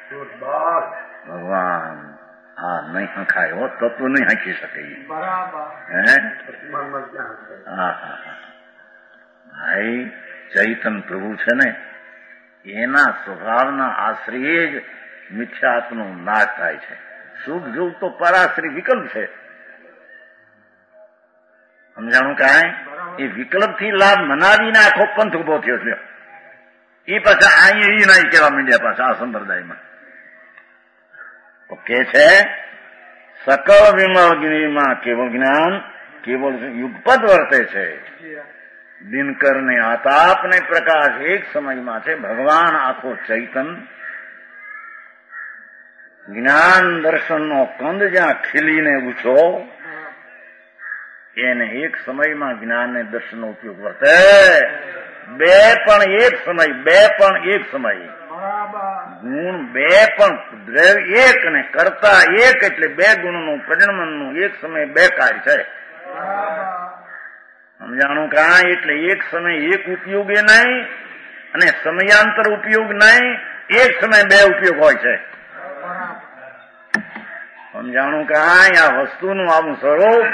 [SPEAKER 2] ભગવાન હા નહીં હંખાય હો, તત્વ નહીં હાંકી શકે. હે હા હા ભાઈ ચૈતન પ્રભુ છે ને એના સ્વભાવના આશ્રય જ મિથ્યાત્વનો નાશ થાય છે. શુભ જોગ તો પરાશ્રી વિકલ્પ છે. સમજાણું કાંઈ? એ વિકલ્પથી લાભ મનાવીને આખો પંથ ઉભો થયો છે. એ પાછા અહીં એ નહીં કહેવા માંડ્યા પાછા આ સંપ્રદાયમાં. તો કે છે સકળ વિમળ જ્ઞેયમાં કેવળ જ્ઞાન કેવળ યુગપદ વર્તે છે. દિનકર ને આતાપ ને પ્રકાશ એક સમયમાં છે. ભગવાન આખો ચૈતન જ્ઞાન દર્શનનો કંદ જ્યાં ખીલીને ઉછો એને એક સમયમાં જ્ઞાન ને દર્શનનો ઉપયોગ વર્તે. બે પણ એક સમય, બે પણ એક સમય, ગુણ બે પણ દ્રવ્ય એક ને કરતા એક, એટલે બે ગુણનું પરિણમનનું એક સમય બે કાર્ય છે. સમજાણું કાંઈ? એટલે એક સમય એક ઉપયોગ એ નહીં અને સમયાંતર ઉપયોગ નહીં, એક સમય બે ઉપયોગ હોય છે. સમજાણું કાંઈ? આ વસ્તુનું આવું સ્વરૂપ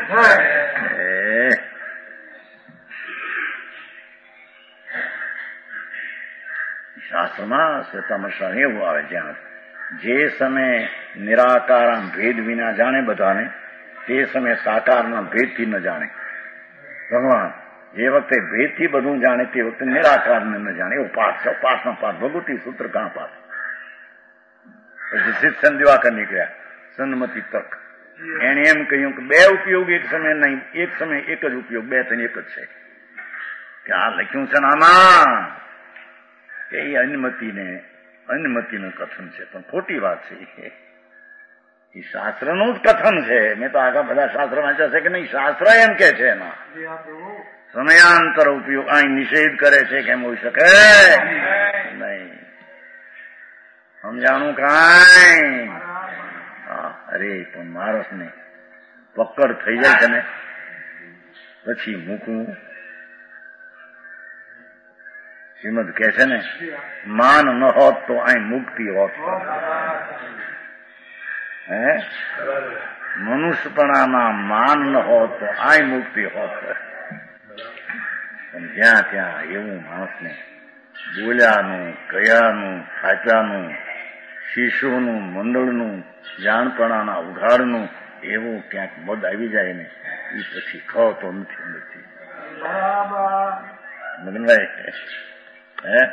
[SPEAKER 2] શાસ્ત્રમાં શ્વેતામૃતમાં એવું આવે જ્યાં જે સમય નિરાકારના ભેદ વિના જાણે બધાને, તે સમય સાકારના ભેદથી ન જાણે. ભગવાન જે વખતે ભેદથી બધું જાણે તે વખતે નિરાકારને ન જાણે. એવો પાઠ છે. પાઠનો પાઠ ભગવતી સૂત્ર કાં પાઠ. પછી સિદ્ધ દિવાકર નીકળ્યા સન્મતિ તર્ક. એને એમ કહ્યું કે બે ઉપયોગ એક સમય નહીં, એક સમય એક જ ઉપયોગ, બે ત્રણ એક જ છે. કે આ લખ્યું છે ને આમાં કે એ અનુમતિનું કથન છે, પણ ખોટી વાત છે. એ શાસ્ત્રનું જ કથન છે. મેં તો આગળ બધા શાસ્ત્ર વાંચ્યા છે કે નહીં, શાસ્ત્ર એમ કે છે એમાં સમયાંતર ઉપયોગ અહીં નિષેધ કરે છે કે એમ હોઈ શકે નહીં. સમજાણું કાંઈ? અરે પણ માણસને પકડ થઈ જાય છે ને પછી મૂકવું. શ્રીમદ કે છે ને માન ન હોત તો અહીં મુક્તિ હોત. હે મનુષ્યપણામાં માન ન હોત તો અહીં મુક્તિ હોત. પણ જ્યાં ત્યાં એવું માણસને બોલ્યાનું, કયાનું, ખાચાનું, શિશુનું, મંડળનું, જાણપણાના ઉઘાડનું એવું ક્યાંક મદ આવી જાય ને એ પછી ખતો નથી. મગનભાઈ હે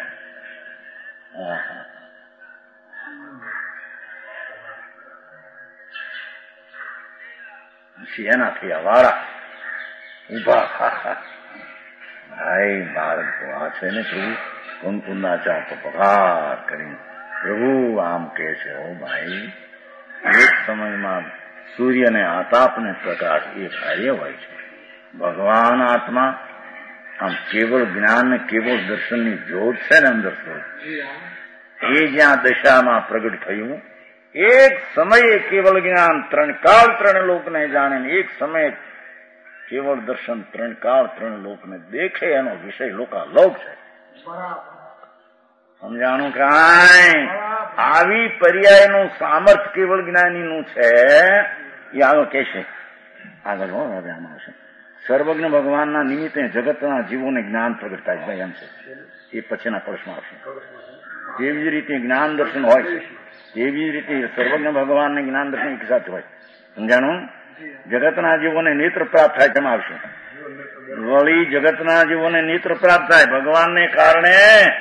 [SPEAKER 2] પછી એનાથી આ વાળા ઉભા. ભાઈ બાળક તો આ છે ને પ્રભુ કુંકુના ચા તો પગાર કરી પ્રભુ આમ કે છે ઓ ભાઈ એક સમયમાં સૂર્યને આતાપને પ્રકાશ એ કાર્ય હોય છે. ભગવાન આત્મા આમ કેવળ જ્ઞાન ને કેવળ દર્શનની જ્યોત છે ને અંદર એ જ્યાં દશામાં પ્રગટ થયું, એક સમયે કેવળ જ્ઞાન ત્રણ કાળ ત્રણ લોકને જાણે, એક સમયે કેવળ દર્શન ત્રણ કાળ ત્રણ લોકને દેખે, એનો વિષય લોકાલોક છે. સમજાણું કાંઈ? આવી પર્યાયનું સામર્થ્ય કેવળ જ્ઞાનીનું છે એ આગળ કહેશે. આગળ હવે આમાં આવશે. સર્વજ્ઞ ભગવાનના નિમિત્તે જગતના જીવોને જ્ઞાન પ્રગટ થાય ભાઈ એમ છે. એ પછીના પ્રશ્ન આવશે. તેવી જ રીતે જ્ઞાન દર્શન હોય છે, તેવી જ રીતે સર્વજ્ઞ ભગવાનને જ્ઞાન દર્શન એક સાથે હોય. સમજાણું? જગતના જીવોને નેત્ર પ્રાપ્ત થાય તેમાં આવશે. વળી જગતના જીવોને નેત્ર પ્રાપ્ત થાય ભગવાનને કારણે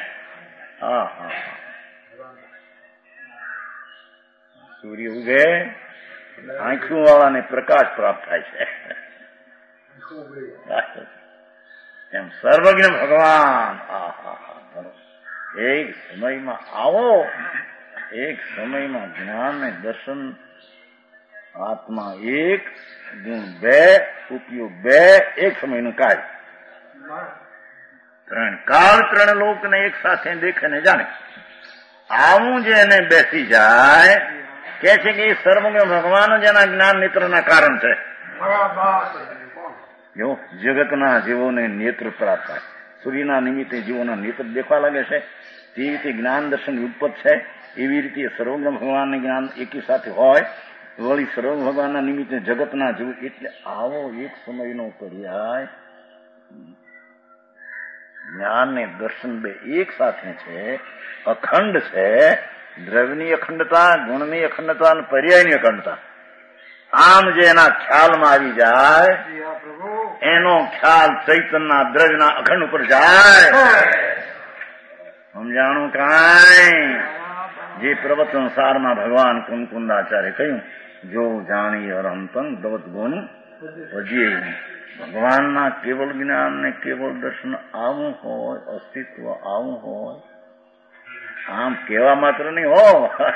[SPEAKER 2] સૂર્ય ઉગે, આંખું વાળાને પ્રકાશ પ્રાપ્ત થાય છે. એમ સર્વજ્ઞ ભગવાન એક સમયમાં આવો, એક સમયમાં જ્ઞાન ને દર્શન, આત્મા એક, ગુણ બે, ઉપયોગ બે, એક સમયનું કાર્ય. ત્રણ કાળ, ત્રણ લોકને એક સાથે દેખે ને જાણે. આવું જે એને બેસી જાય કે છે કે એ સર્વજ્ઞ ભગવાન જ એના જ્ઞાન નેત્રના કારણ છે. જો જગતના જીવોને નેત્ર પ્રાપ્ત થાય, સૂર્યના નિમિત્તે જીવોના નેત્ર દેખવા લાગે છે, તે રીતે જ્ઞાન દર્શન ઉત્પત્ત છે. એવી રીતે સર્વજ્ઞ ભગવાનને જ્ઞાન એકી સાથે હોય. વળી સર્વજ્ઞ ભગવાનના નિમિત્તે જગતના જીવ. એટલે આવો એક સમયનો પર્યાય જ્ઞાન ને દર્શન બે એક સાથે છે, અખંડ છે. દ્રવ્યની અખંડતા, ગુણની અખંડતા અને પર્યાયની અખંડતા. આમ જે એના ખ્યાલમાં આવી જાય એનો ખ્યાલ ચૈતનના દ્રવ્યના અખંડ ઉપર જાય. સમજાણું કાંઈ? જે પ્રવચન સારમાં ભગવાન કુંકુંદાચાર્ય કહ્યું, જો જાણી અરહંતં દવત ગુણ ભજીએ. ભગવાનના કેવળ જ્ઞાન ને કેવળ દર્શન આવું હોય, અસ્તિત્વ આવું હોય, આમ કેવા માત્ર નહીં હો,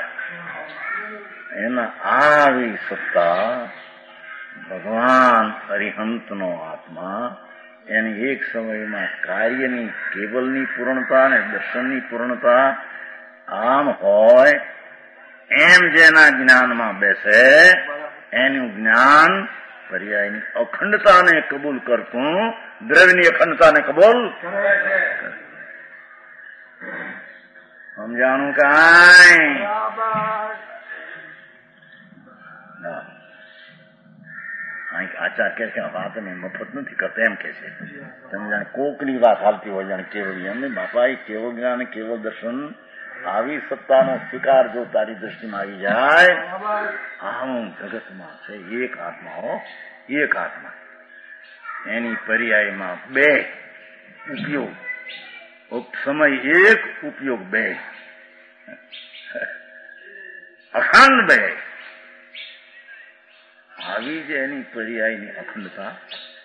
[SPEAKER 2] એના આવી સત્તા ભગવાન અરિહંતનો આત્મા એની એક સમયમાં કાર્યની કેવલની પૂર્ણતા અને દર્શનની પૂર્ણતા આમ હોય. એમ જેના જ્ઞાનમાં બેસે એનું જ્ઞાન પર્યાયની અખંડતાને કબૂલ કરતું, દ્રવ્યની અખંડતાને કબૂલ. સમજાણું કાંઈ? આચાર કે છે વાત ને મફત નથી કરતા એમ કે છે. તમે જાણે કોકની વાત હાલતી હોય, જાણે કેવળ એમ નહીં બાપા. એ કેવળ જ્ઞાન, કેવળ દર્શન, આવી સત્તાનો સ્વીકાર જો તારી દ્રષ્ટિમાં આવી જાય, આમ જગતમાં છે એક આત્મા હો, એક આત્મા. એની પર્યાયમાં બે ઉપયોગ, સમય એક, ઉપયોગ બે, અખંડ બે. આવી જે એની પર્યાયની અખંડતા,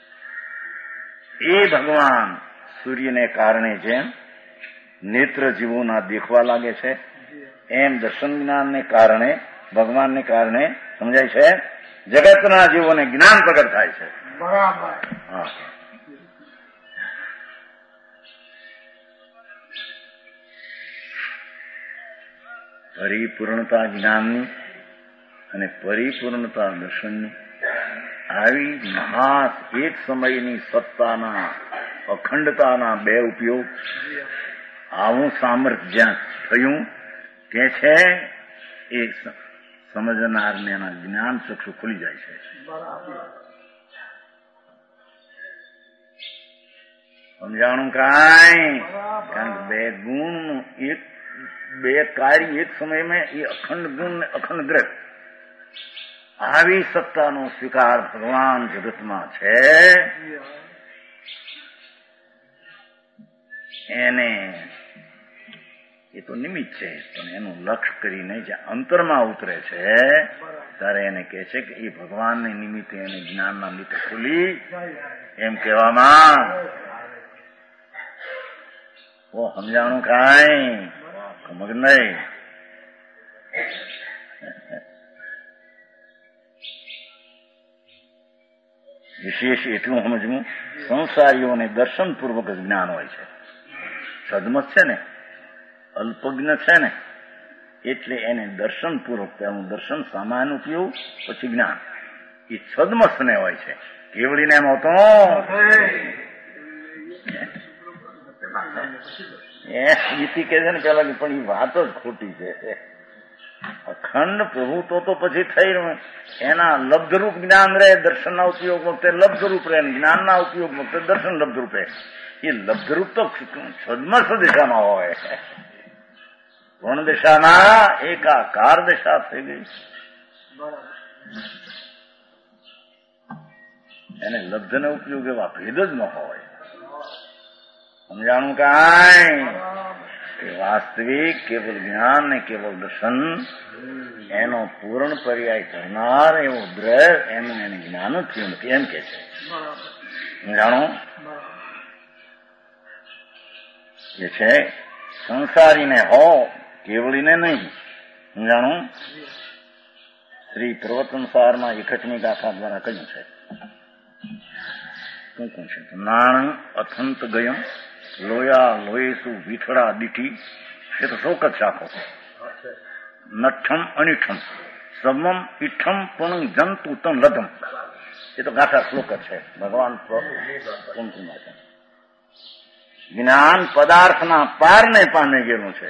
[SPEAKER 2] એ ભગવાન સૂર્યને કારણે જેમ નેત્ર જીવોના દેખવા લાગે છે, એમ દર્શન જ્ઞાનને કારણે, ભગવાનને કારણે સમજાય છે, જગતના જીવોને જ્ઞાન પ્રગટ થાય છે. બરાબર. હા. પરિપૂર્ણતા જ્ઞાનની અને પરિપૂર્ણતા દર્શનની આવી મહા એક સમયની સત્તાના અખંડતાના બે ઉપયોગ, આવું સામર્થ્ય જ્યાં થયું કે છે એ સમજનારને એના જ્ઞાન ચક્ષુ ખુલી જાય છે. સમજાણું કાંઈ? કારણ કે બે ગુણનું એક, બે કાર્ય એક સમયમાં, એ અખંડ ગુણ ને અખંડ દ્રવ્ય, આવી સત્તાનો સ્વીકાર ભગવાન જગતમાં છે. એને એ તો નિમિત્ત છે, પણ એનું લક્ષ્ય કરીને જે અંતરમાં ઉતરે છે ત્યારે એને કહે છે કે એ ભગવાનને નિમિત્તે એને જ્ઞાનના નેત્ર ખુલી, એમ કહેવામાં. ઓ સમજાણું કાંઈ? મગ નહીં. વિશેષ એટલું સમજવું, સંસારીઓને દર્શનપૂર્વક જ્ઞાન હોય છે. સદમત છે ને, અલ્પજ્ઞ છે ને, એટલે એને દર્શનપૂર્વક, તેનું દર્શન સામાન્ય ઉપયોગ, પછી જ્ઞાન. એ સદમસ્તને હોય છે, કેવડીને એમ હોતો એ ગીતી કે છે ને પેલા, પણ એ વાત જ ખોટી છે. અખંડ પ્રભુ તો પછી થઈ રહ્યું. એના લબ્ધરૂપ જ્ઞાન રહે, દર્શનના ઉપયોગ વખતે લબ્ધરૂપ રહે, જ્ઞાનના ઉપયોગ વખતે દર્શન લબ્ધરૂપ રહે. એ લબ્ધરૂપ તો સદમસ્ત દિશામાં હોય, પૂર્ણ દિશાના એકાકાર દિશા થઈ ગઈ. એને લબ્ધને ઉપયોગ એવા ભેદ જ ન હોય. સમજાણું કાંઈ એ વાસ્તવિક કેવલ જ્ઞાન ને કેવલ દર્શન એનો પૂર્ણ પર્યાય કરનાર એવો દ્રવ્ય એનું એને જ્ઞાન જ થયું નથી એમ કે છે. જાણો જે છે સંસારીને હો, કેવળીને નહીં. જાણું શ્રી પ્રવચનસારમાં 61મી ગાથા દ્વારા કહ્યું છે. શું કહું છે? નાણ અથંત ગયમ લોયા લોયેસુ વિઠળા દીઠી છે તો શોક જ શાખો નઠમ અનિઠમ સમમ ઈઠમ પણ જંતુ તમ લધમ. એ તો ગાથા શ્લોક જ છે. ભગવાન કુંકુમાં છે. જ્ઞાન પદાર્થના પારને પામે ગયેલું છે.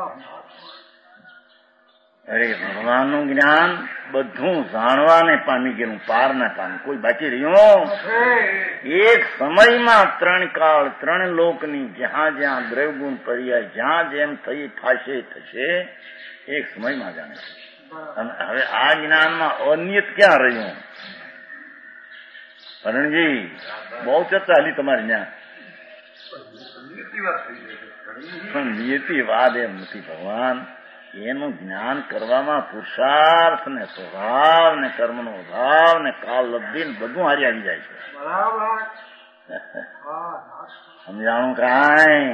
[SPEAKER 2] અરે ભગવાનનું જ્ઞાન બધું જાણવાને પામી ગયેલું, પારને પામી, કોઈ બાકી રહ્યું? એક સમયમાં 3 કાળ 3 લોકની જ્યાં જ્યાં દ્રવ્યગુણ પર્યાય જ્યાં જેમ થઈ થશે એક સમયમાં જાણે. અને હવે આ જ્ઞાનમાં અનિયત ક્યાં રહ્યું? પરણજી બહુ ચર્ચા હાલી તમારી ત્યાં, પણ નિયતિવાદ એમ નથી. ભગવાન એનું જ્ઞાન કરવામાં પુરુષાર્થ ને સ્વભાવ ને કર્મનો ભાવ ને કાલ લબ્ધિ ને બધું હારી આવી જાય છે. સમજાણું કાંઈ?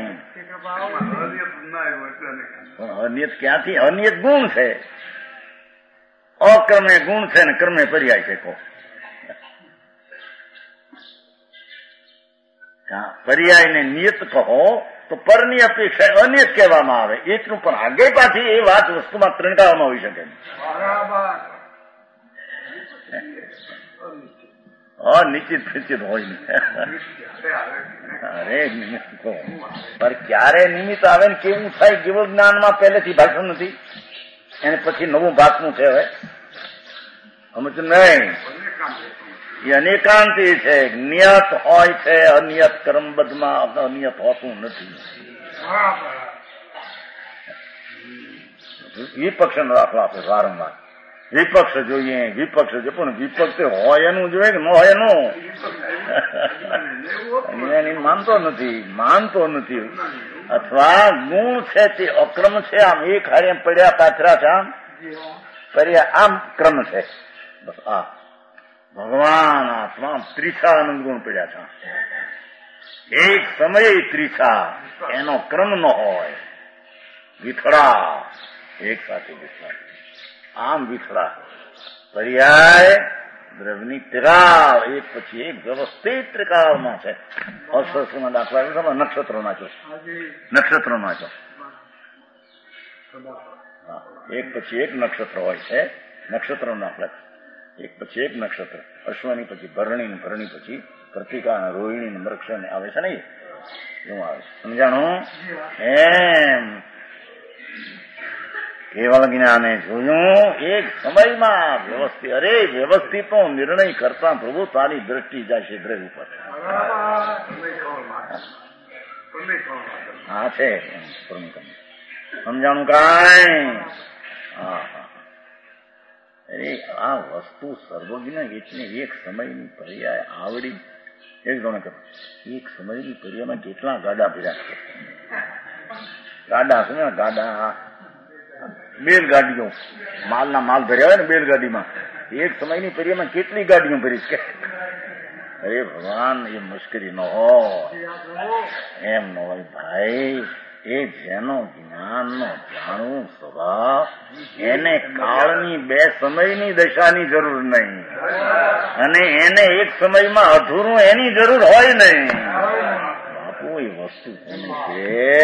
[SPEAKER 2] અનિયત ક્યાંથી? અનિયત ગુણ છે, અકર્મે ગુણ છે ને કર્મે પર્યાય છે. કહો પર્યાય ને નિયત કહો તો પરની અપેક્ષા અનિયત કહેવામાં આવે. એટલું પણ આગે પાછી એ વાત વસ્તુમાં ત્રણકાવામાં હોઈ શકે. નિશ્ચિત નિશ્ચિત હોય ને. અરે નિમિત્ત કહો, પણ ક્યારે નિમિત્ત આવે ને કેવું થાય? કેવળ જ્ઞાનમાં પહેલેથી ભાષણ નથી, એને પછી નવું ભાષનું છે. હવે સમજ નહીં, એ અનેકાંતી છે. નિયત હોય છે, અનિયત કર્મબદ્ધમાં અનિયત હોતું નથી. વિપક્ષ રાખવા આપે વારંવાર. વિપક્ષ જોઈએ, વિપક્ષ જોઈએ, પણ વિપક્ષ હોય એનું જોઈએ કે ન હોય એનું માનતો નથી. અથવા ગુણ છે તે અક્રમ છે, આમ એક હારે પડ્યા પાથરા છે, આમ પડ્યા આમ ક્રમ છે. બસ આ ભગવાન આત્મા ત્રિછા આનંદ ગુણ પડ્યા છે. એક સમયે ત્રિછા, એનો ક્રમ ન હોય. વિથળા એક સાથે વિથળા, આમ વિથળા પર્યાય દ્રવ્યની ત્રિકાળ એક પછી એક વ્યવસ્થિત ત્રિકાળમાં છે. અસ્પષ્ટના દાખલા નક્ષત્રો નાખ્યો, એક પછી એક નક્ષત્ર હોય છે. નક્ષત્રો દાખલા એક પછી એક નક્ષત્ર, અશ્વની પછી ભરણી, ભરણી પછી કૃતિકા, રોહિણી, મૃક્ષ આવે છે ને, એવું આવે છે. સમજાણું? એમ કેવળ જ્ઞાને જોયું એક સમયમાં વ્યવસ્થિત. અરે વ્યવસ્થિતો નિર્ણય કરતા પ્રભુ તારી દ્રષ્ટિ જાય છે દ્રવ્ય ઉપર. હા છે. સમજાણું કાંઈ? હા. અરે આ વસ્તુ સર્વજ્ઞ એટલી એક સમયની પર્યાય આવડી. એક જણે કહ્યું એક સમયની પર્યાયમાં કેટલા ગાડા ભર્યા છે. ગાડા શું? ગાડા બેલગાડીઓ, માલના માલ ભર્યા હોય ને બેલગાડીમાં. એક સમયની પર્યાયમાં કેટલી ગાડીઓ ભરી છે? અરે ભગવાન, એ મુશ્કેલી ન હોય, એમ ન હોય ભાઈ. એ જેનો જ્ઞાનનો જાણવું સ્વભાવ, એને કાળની બે સમયની દશાની જરૂર નહીં, અને એને એક સમયમાં અધૂરું એની જરૂર હોય નહીં. બાપુ એ વસ્તુ એની છે.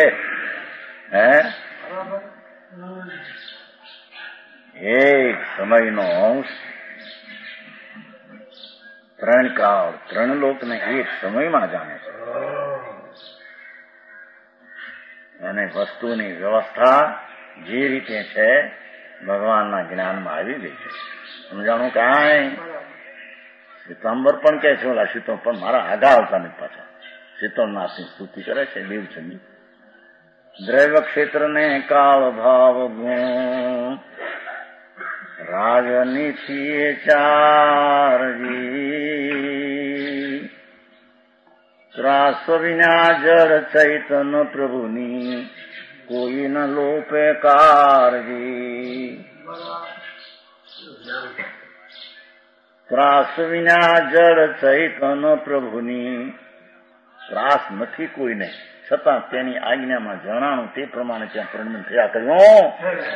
[SPEAKER 2] એક સમયનો અંશ 3 કાળ 3 લોકને એક સમયમાં જાણે છે. અને વસ્તુની વ્યવસ્થા જે રીતે છે ભગવાનના જ્ઞાનમાં આવી ગઈ છે. સમજાણું કાંઈ? સીતાંબર પણ કહે છે, ઓલા શીતળ પણ મારા આગા આવતા નથી પાછા. શીતળનાથની સ્તુતિ કરે છે દેવચંદી. દ્રવ્ય ક્ષેત્રને કાળ ભાવ ગુણ રાજનીતિ ચારજી ત્રાસ વિના જળ ચૈતન પ્રભુની કોઈ ન લોપે કારજી. ત્રાસ વિના જળ ચૈતન પ્રભુની ત્રાસ નથી કોઈને, છતાં તેની આજ્ઞામાં જણાણું તે પ્રમાણે ત્યાં પ્રણમન થયા કર્યું.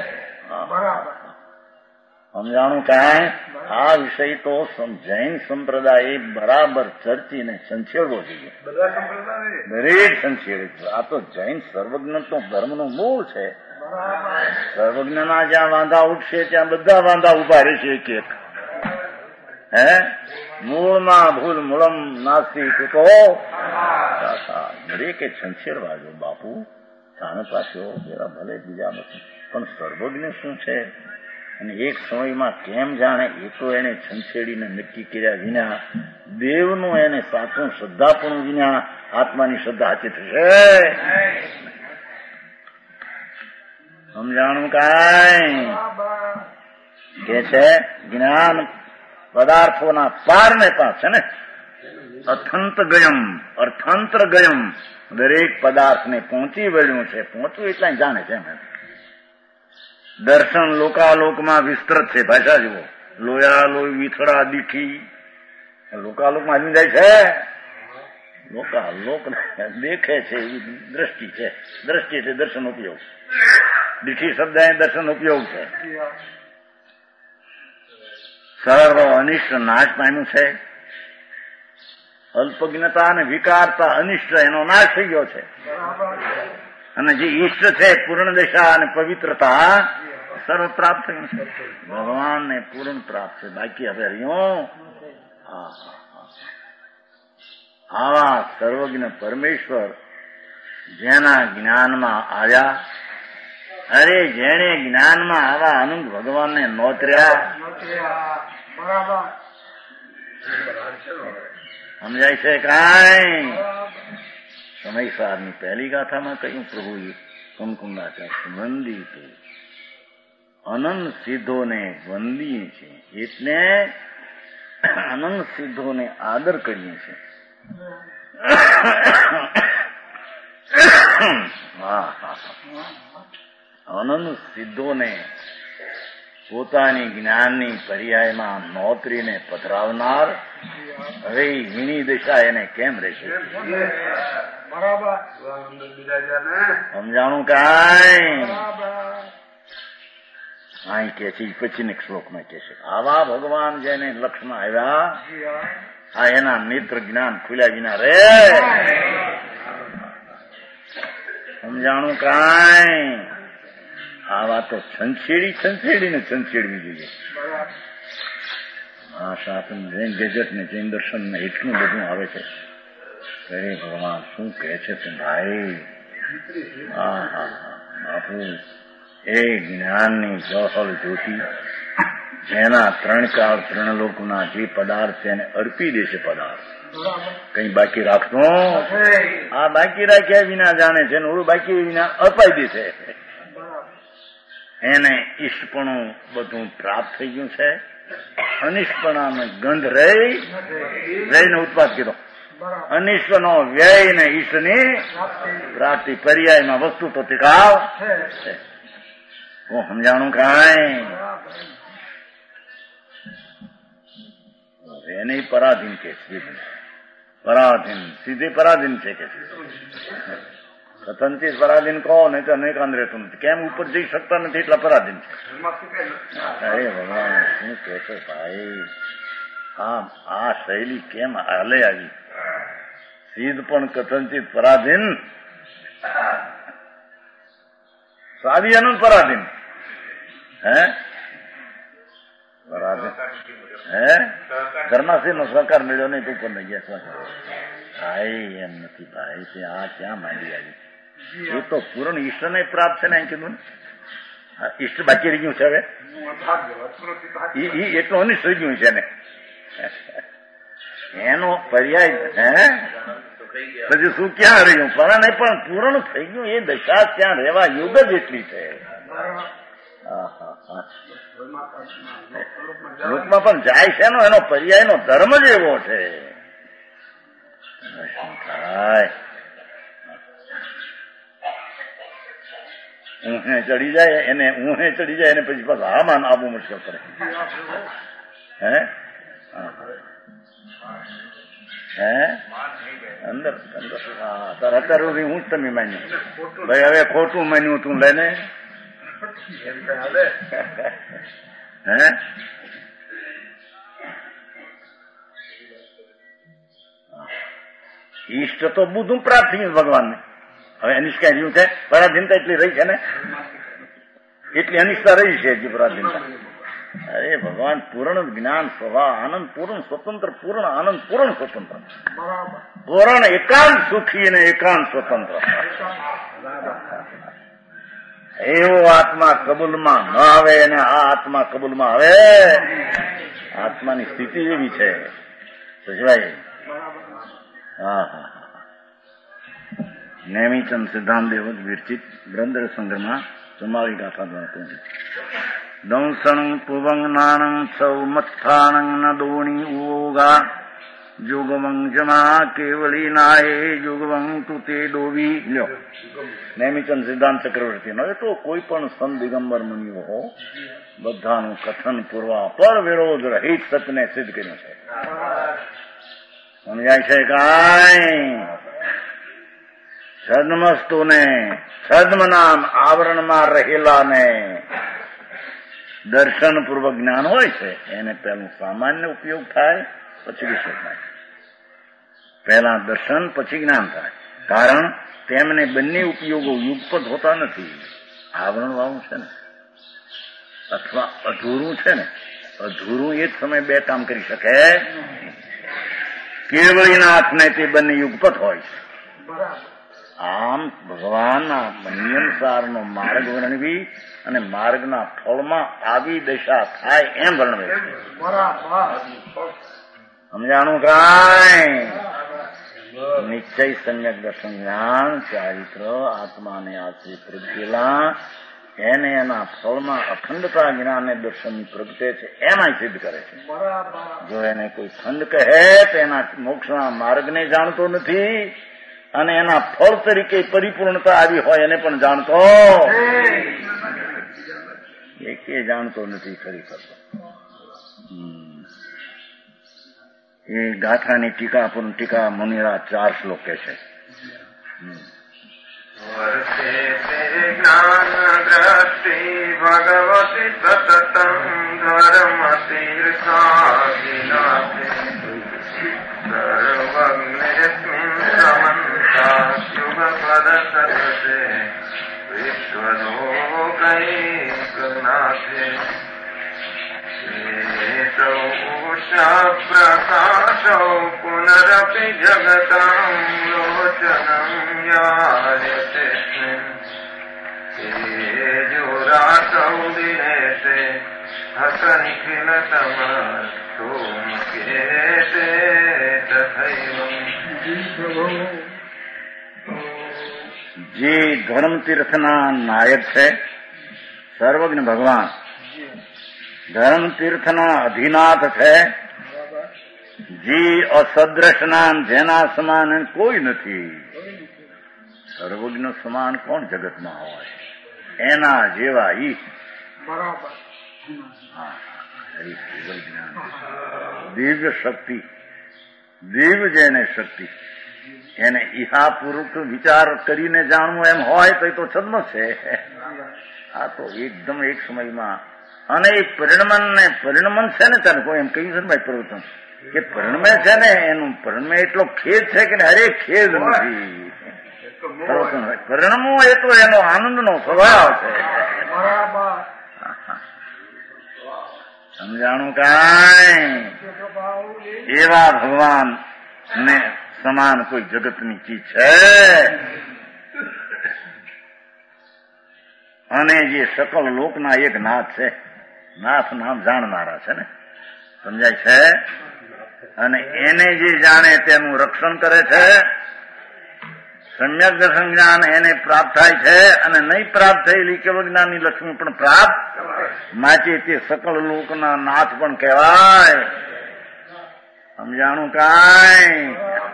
[SPEAKER 2] સમજાણું કાંઈ? આ વિષય તો જૈન સંપ્રદાય બરાબર ચર્ચીને સંછેડવો જોઈએ. દરેક સંછેડે. આ તો જૈન સર્વજ્ઞ તો ધર્મનું મૂળ છે. સર્વજ્ઞના જ્યાં વાંધા ઉઠશે ત્યાં બધા વાંધા ઉભા રહેશે એક એક. હે મૂળમાં ભૂલ મૂળમ નાસ્તી તો દરેકે સંછેડવા જો બાપુ. સામે પાછો જરા ભલે બીજા નથી, પણ સર્વજ્ઞ શું છે અને એક સમયમાં કેમ જાણે એ તો એને છંછેડીને નક્કી કર્યા વિના, દેવનું એને સાચું શ્રદ્ધાપણું વિના આત્માની શ્રદ્ધા હાચી થશે. સમજાણું કાંઈ? કે છે જ્ઞાન પદાર્થોના પારને પાર છે ને. અર્થંત્ર ગયમ દરેક પદાર્થને પહોંચી વળ્યું છે. પહોંચવું એટલા જાણે છે. દર્શન લોકાલોકમાં વિસ્તૃત છે. ભાષા જુઓ, લોયા લોહી વિથડા દીઠી લોકાલોકમાં આવી જાય છે. લોકાલોક દેખે છે એવી દ્રષ્ટિ છે. દ્રષ્ટિ એટલે દર્શન ઉપયોગ. દીઠી શબ્દ એ દર્શન ઉપયોગ છે. સર્વ અનિષ્ટ નાશ પામ્યું છે. અલ્પજ્ઞતા અને વિકારતા અનિષ્ટ એનો નાશ થઈ ગયો છે. અને જે ઈષ્ટ છે પૂર્ણ દશા અને પવિત્રતા સર્વ પ્રાપ્ત થયું છે. ભગવાનને પૂર્ણ પ્રાપ્ત છે. બાકી હવે રહ્યો આવા સર્વજ્ઞ પરમેશ્વર જેના જ્ઞાનમાં આવ્યા, અરે જેને જ્ઞાનમાં આવા અનંત ભગવાનને નોતર્યા. સમજાય છે કાંઈ? સમયસારની પહેલી ગાથામાં કહ્યું પ્રભુએ કુમકુંડાચાર્ય વંદી તો અનંત સિદ્ધોને વંદીએ છે, એટલે અનંત સિદ્ધોને આદર કરીએ છે. અનંત સિદ્ધોને પોતાની જ્ઞાનની પર્યાયમાં નોતરીને પધરાવનાર હવે હીણી દશા એને કેમ રહેશે? સમજાણું કાંઈ? અહીં કે છે પછીને શ્લોકમાં કે છે આવા ભગવાન જેને લક્ષમાં આવ્યા, આ એના નેત્ર જ્ઞાન ખુલ્યા વિના રે. સમજાણું કાંઈ? આવા તો છંછેડીને છંછેડવી જોઈએ. આ શાસન જૈન ગેજેટ ને જૈન દર્શન ને એટલું બધું આવે છે. અરે ભગવાન શું કહે છે તું ભાઈ? બાપુ એ જ્ઞાનની જહલ જ્યોતિ જેના ત્રણ કાળ ત્રણ લોકના જે પદાર્થ છે એને અર્પી દેશે. પદાર્થ કઈ બાકી રાખતો આ બાકી રાખ્યા વિના જાણે છે ને ઓલું બાકી વિના અપાઈ દેશે. એને ઈષ્ટપણું બધું પ્રાપ્ત થઈ ગયું છે. અનિષ્ટપણાનો ગંધ રહીને ઉત્પાદ કીધો. અનિષ્ટનો વ્યય ને ઈષ્ટની પ્રાપ્તિ પર્યાયમાં વસ્તુ તો ટીકાવ છે. હું સમજાણું કાંઈ? એને પરાધીન કે પરાધીન સીધે પરાધીન છે કે સ્વતંત્ર પરાધીન કહો નહીં તો નહીં કાંદ રહેતું નથી. કેમ ઉપર જઈ શકતા નથી એટલા પરાધીન છે. અરે ભગવાન શું કહે છે ભાઈ? આ શૈલી કેમ હાલે આવી? સિદ્ધ પણ કથનચિત પરાધીન, સાદી અનંત પરાધીન. હે પરાધીન હે ધર્માસી નો સહકાર મળ્યો નહીં તો ઉપર નહીં ગયા. ભાઈ એમ નથી ભાઈ. આ ક્યાં માંડી આવી? એ તો પૂર્ણ ઈશ્વરને પ્રાપ્ત છે ને એમ કીધું ને. ઈષ્ટ બાકી રહી ગયું છે હવે એટલું અનિષ્ટ રહી ગયું છે ને એનો પર્યાય હે પછી શું ક્યાં રહ્યું પણ નહીં પણ પૂર્ણ થઈ ગયું એ દશા ત્યાં રહેવા યોગ જ એટલી છે. લોકમાં પણ જાય છે એનો પર્યાયનો ધર્મ જ એવો છે. શું થાય ઊંઘે ચડી જાય એને પછી પાછું હામાન આવવું મુશ્કેલ પડે. હે અંદર અત્યાર સુધી હું જ તમે માન્યું ભાઈ હવે ખોટું માન્યું તું લઈને હે ઈષ્ટ તો બધું પ્રાપ્ત થયું ભગવાનને. હવે અનિષ્કા રહ્યું છે પરાધીનતા એટલી રહી છે ને એટલી અનિષ્ઠા રહી છે હજી પરાધીનતા. અરે ભગવાન પૂર્ણ જ્ઞાન સ્વભાવ આનંદ પૂર્ણ સ્વતંત્ર પૂર્ણ આનંદ પૂર્ણ સ્વતંત્ર પૂર્ણ એકાંત સુખી અને એકાંત સ્વતંત્ર. એવો આત્મા કબૂલમાં ન આવે અને આ આત્મા કબૂલમાં આવે આત્માની સ્થિતિ એવી છે સજવાય. નેમિચંદ સિદ્ધાંત દેવ વિરચિત બ્રંદર સંગ્રહમાં 44 ગાથા દ્વારા કહું દંસણ પુવંગ નાણં સૌ મત્થાણં ન દોણી ઉગા જોગવંગ જમા કેવલી નાય જોગવંગ તું તે ડોવી લ્યો. નેમિચંદ સિદ્ધાંત ચક્રવર્તીનો એ તો કોઈ પણ સંત દિગંબર મુનિઓ હો બધાનું કથન પૂર્વા પર વિરોધ રહિત સત્યને સિદ્ધ કર્યું છે. સમજાય છે કાંઈ? સદમસ્તુને સદમ નામ આવરણમાં રહેલા ને દર્શન પૂર્વક જ્ઞાન હોય છે એને પહેલું સામાન્ય ઉપયોગ થાય પછી વિશેષ થાય. પહેલા દર્શન પછી જ્ઞાન થાય કારણ તેમને બંને ઉપયોગો યુગપત હોતા નથી. આવરણ વાળું છે ને અથવા અધૂરું છે ને અધૂરું એક સમય બે કામ કરી શકે. કેવળીનાથને તે બંને યુગપત હોય છે. આમ ભગવાનના નિયમસારનો માર્ગ વર્ણવી અને માર્ગના ફળમાં આવી દશા થાય એમ વર્ણવે છે. સમજાણું કાંઈ? નિશ્ચય સમ્યક દર્શન જ્ઞાન ચારિત્ર આત્માને આશ્રિત પ્રગટેલા એને એના ફળમાં અખંડતા જ્ઞાનને દર્શન પ્રગટે છે એમાં સિદ્ધ કરે છે. જો એને કોઈ ખંડ કહે તો એના મોક્ષના માર્ગને જાણતો નથી અને એના ફળ તરીકે પરિપૂર્ણતા આવી હોય એને પણ જાણતો એકે જાણતો નથી ખરેખર. એ ગાથાની ટીકા પૂર્ણ ટીકા મુનિરા 4 શ્લોક કે છે.
[SPEAKER 3] वर्षे ते ज्ञान दृष्टि भगवति सततं धर्मतीर्थाभिलाषे सर्वज्ञेऽस्मिन् समन्ता युगपदसदसे विश्वलोकैकनाथे एतौ उषाप्रकाशौ पुनरपि जगतां लोचनं यायतेऽस्मिन् तेजोरासौ दिनेशे हसनिखिलतमस्तोमकेते तथैवम्.
[SPEAKER 2] જે ધર્મ તીર્થના નાયક છે સર્વજ્ઞ ભગવાન ધર્મ તીર્થના અધિનાથ છે. જે અસદ્રશના જેના સમાન કોઈ નથી. સર્વજ્ઞ સમાન કોણ જગતમાં હોય એના જેવા ઈ દિવ્ય શક્તિ દિવ્ય જેને શક્તિ એને ઈહાપૂર્વક વિચાર કરીને જાણવું એમ હોય તો એ તો છદ્મ છે. આ તો એકદમ એક સમયમાં અને એ પરિણમન છે ને તને કોઈ એમ કહ્યું છે ને ભાઈ પ્રવચન કે પરિણમે છે ને એનું પરિણમે એટલો ખેદ છે કે હરેક ખેદ નથી. પરિણમવું એ તો એનો આનંદનો સ્વભાવ છે. સમજાણું કાંઈ? એવા ભગવાન ને સમાન કોઈ જગતની ચીજ છે? અને જે સકલ લોકના એક નાથ છે, નાથ નામ જાણનારા છે ને, સમજાય છે? અને એને જે જાણે તેનું રક્ષણ કરે છે. સમ્યક દર્શન જ્ઞાન એને પ્રાપ્ત થાય છે, અને નહીં પ્રાપ્ત થયેલી કેવળ જ્ઞાનની લક્ષ્મી પણ પ્રાપ્ત માટે તે સકલ લોકના નાથ પણ કહેવાય. સમજાણું કાંઈ?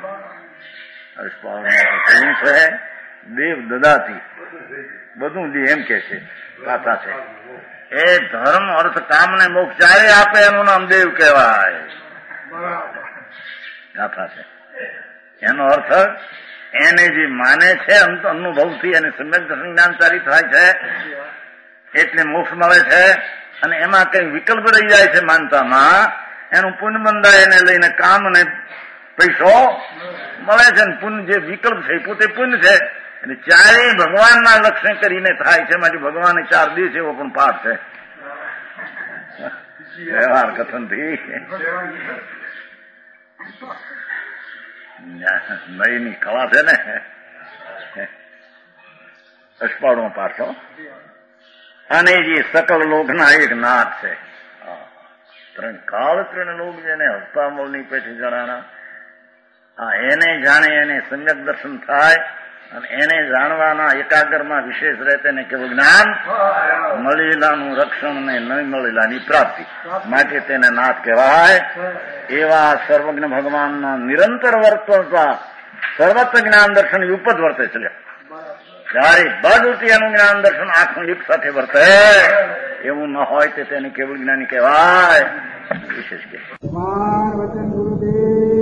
[SPEAKER 2] કહ્યું છે દેવ દદાતી, બધું દે એમ કે છે, ગાથા છે. એ ધર્મ અર્થ કામ ને મોક્ષ ચારે આપે એનું નામ દેવ કહેવાય. ગાથા છે. એનો અર્થ એને જે માને છે અનુભવથી અને સમ્યક દર્શન જ્ઞાનચારી થાય છે એટલે મોક્ષ મળે છે. અને એમાં કઈ વિકલ્પ રહી જાય છે માનતામાં, એનું પુણ્ય બંધાય એને લઈને કામ અને પૈસો મળે છે. ને પુણ્ય જે વિકલ્પ છે પોતે પુણ્ય છે. એટલે ચારેય ભગવાનના લક્ષ્ય કરીને થાય છે. માટે ભગવાને 4 દિવસ એવો પણ પાઠ છે વ્યવહાર કથનથી. નઈની કળા છે ને, અષ્ટપાળનો પાઠ છો. અને જે સકલ લોકના એક નાથ છે. 3 કાળ 3 લોક જેને હસ્તા મૂળની પેઠી જણાના, એને જાણે એને સમ્યક દર્શન થાય. અને એને જાણવાના એકાગ્રમાં વિશેષ રહે તેને કેવું જ્ઞાન, મળેલાનું રક્ષણ ને નહીં મળેલાની પ્રાપ્તિ માટે તેને નાથ કહેવાય. એવા સર્વજ્ઞ ભગવાનના નિરંતર વર્તતા સર્વત્ર જ્ઞાન દર્શન ઉપજ વર્તે છે. જયારે બધ એનું જ્ઞાન દર્શન આંખનું એક સાથે વર્તે એવું ન હોય તે તેને કેવળ જ્ઞાની કહેવાય. વિશેષ કે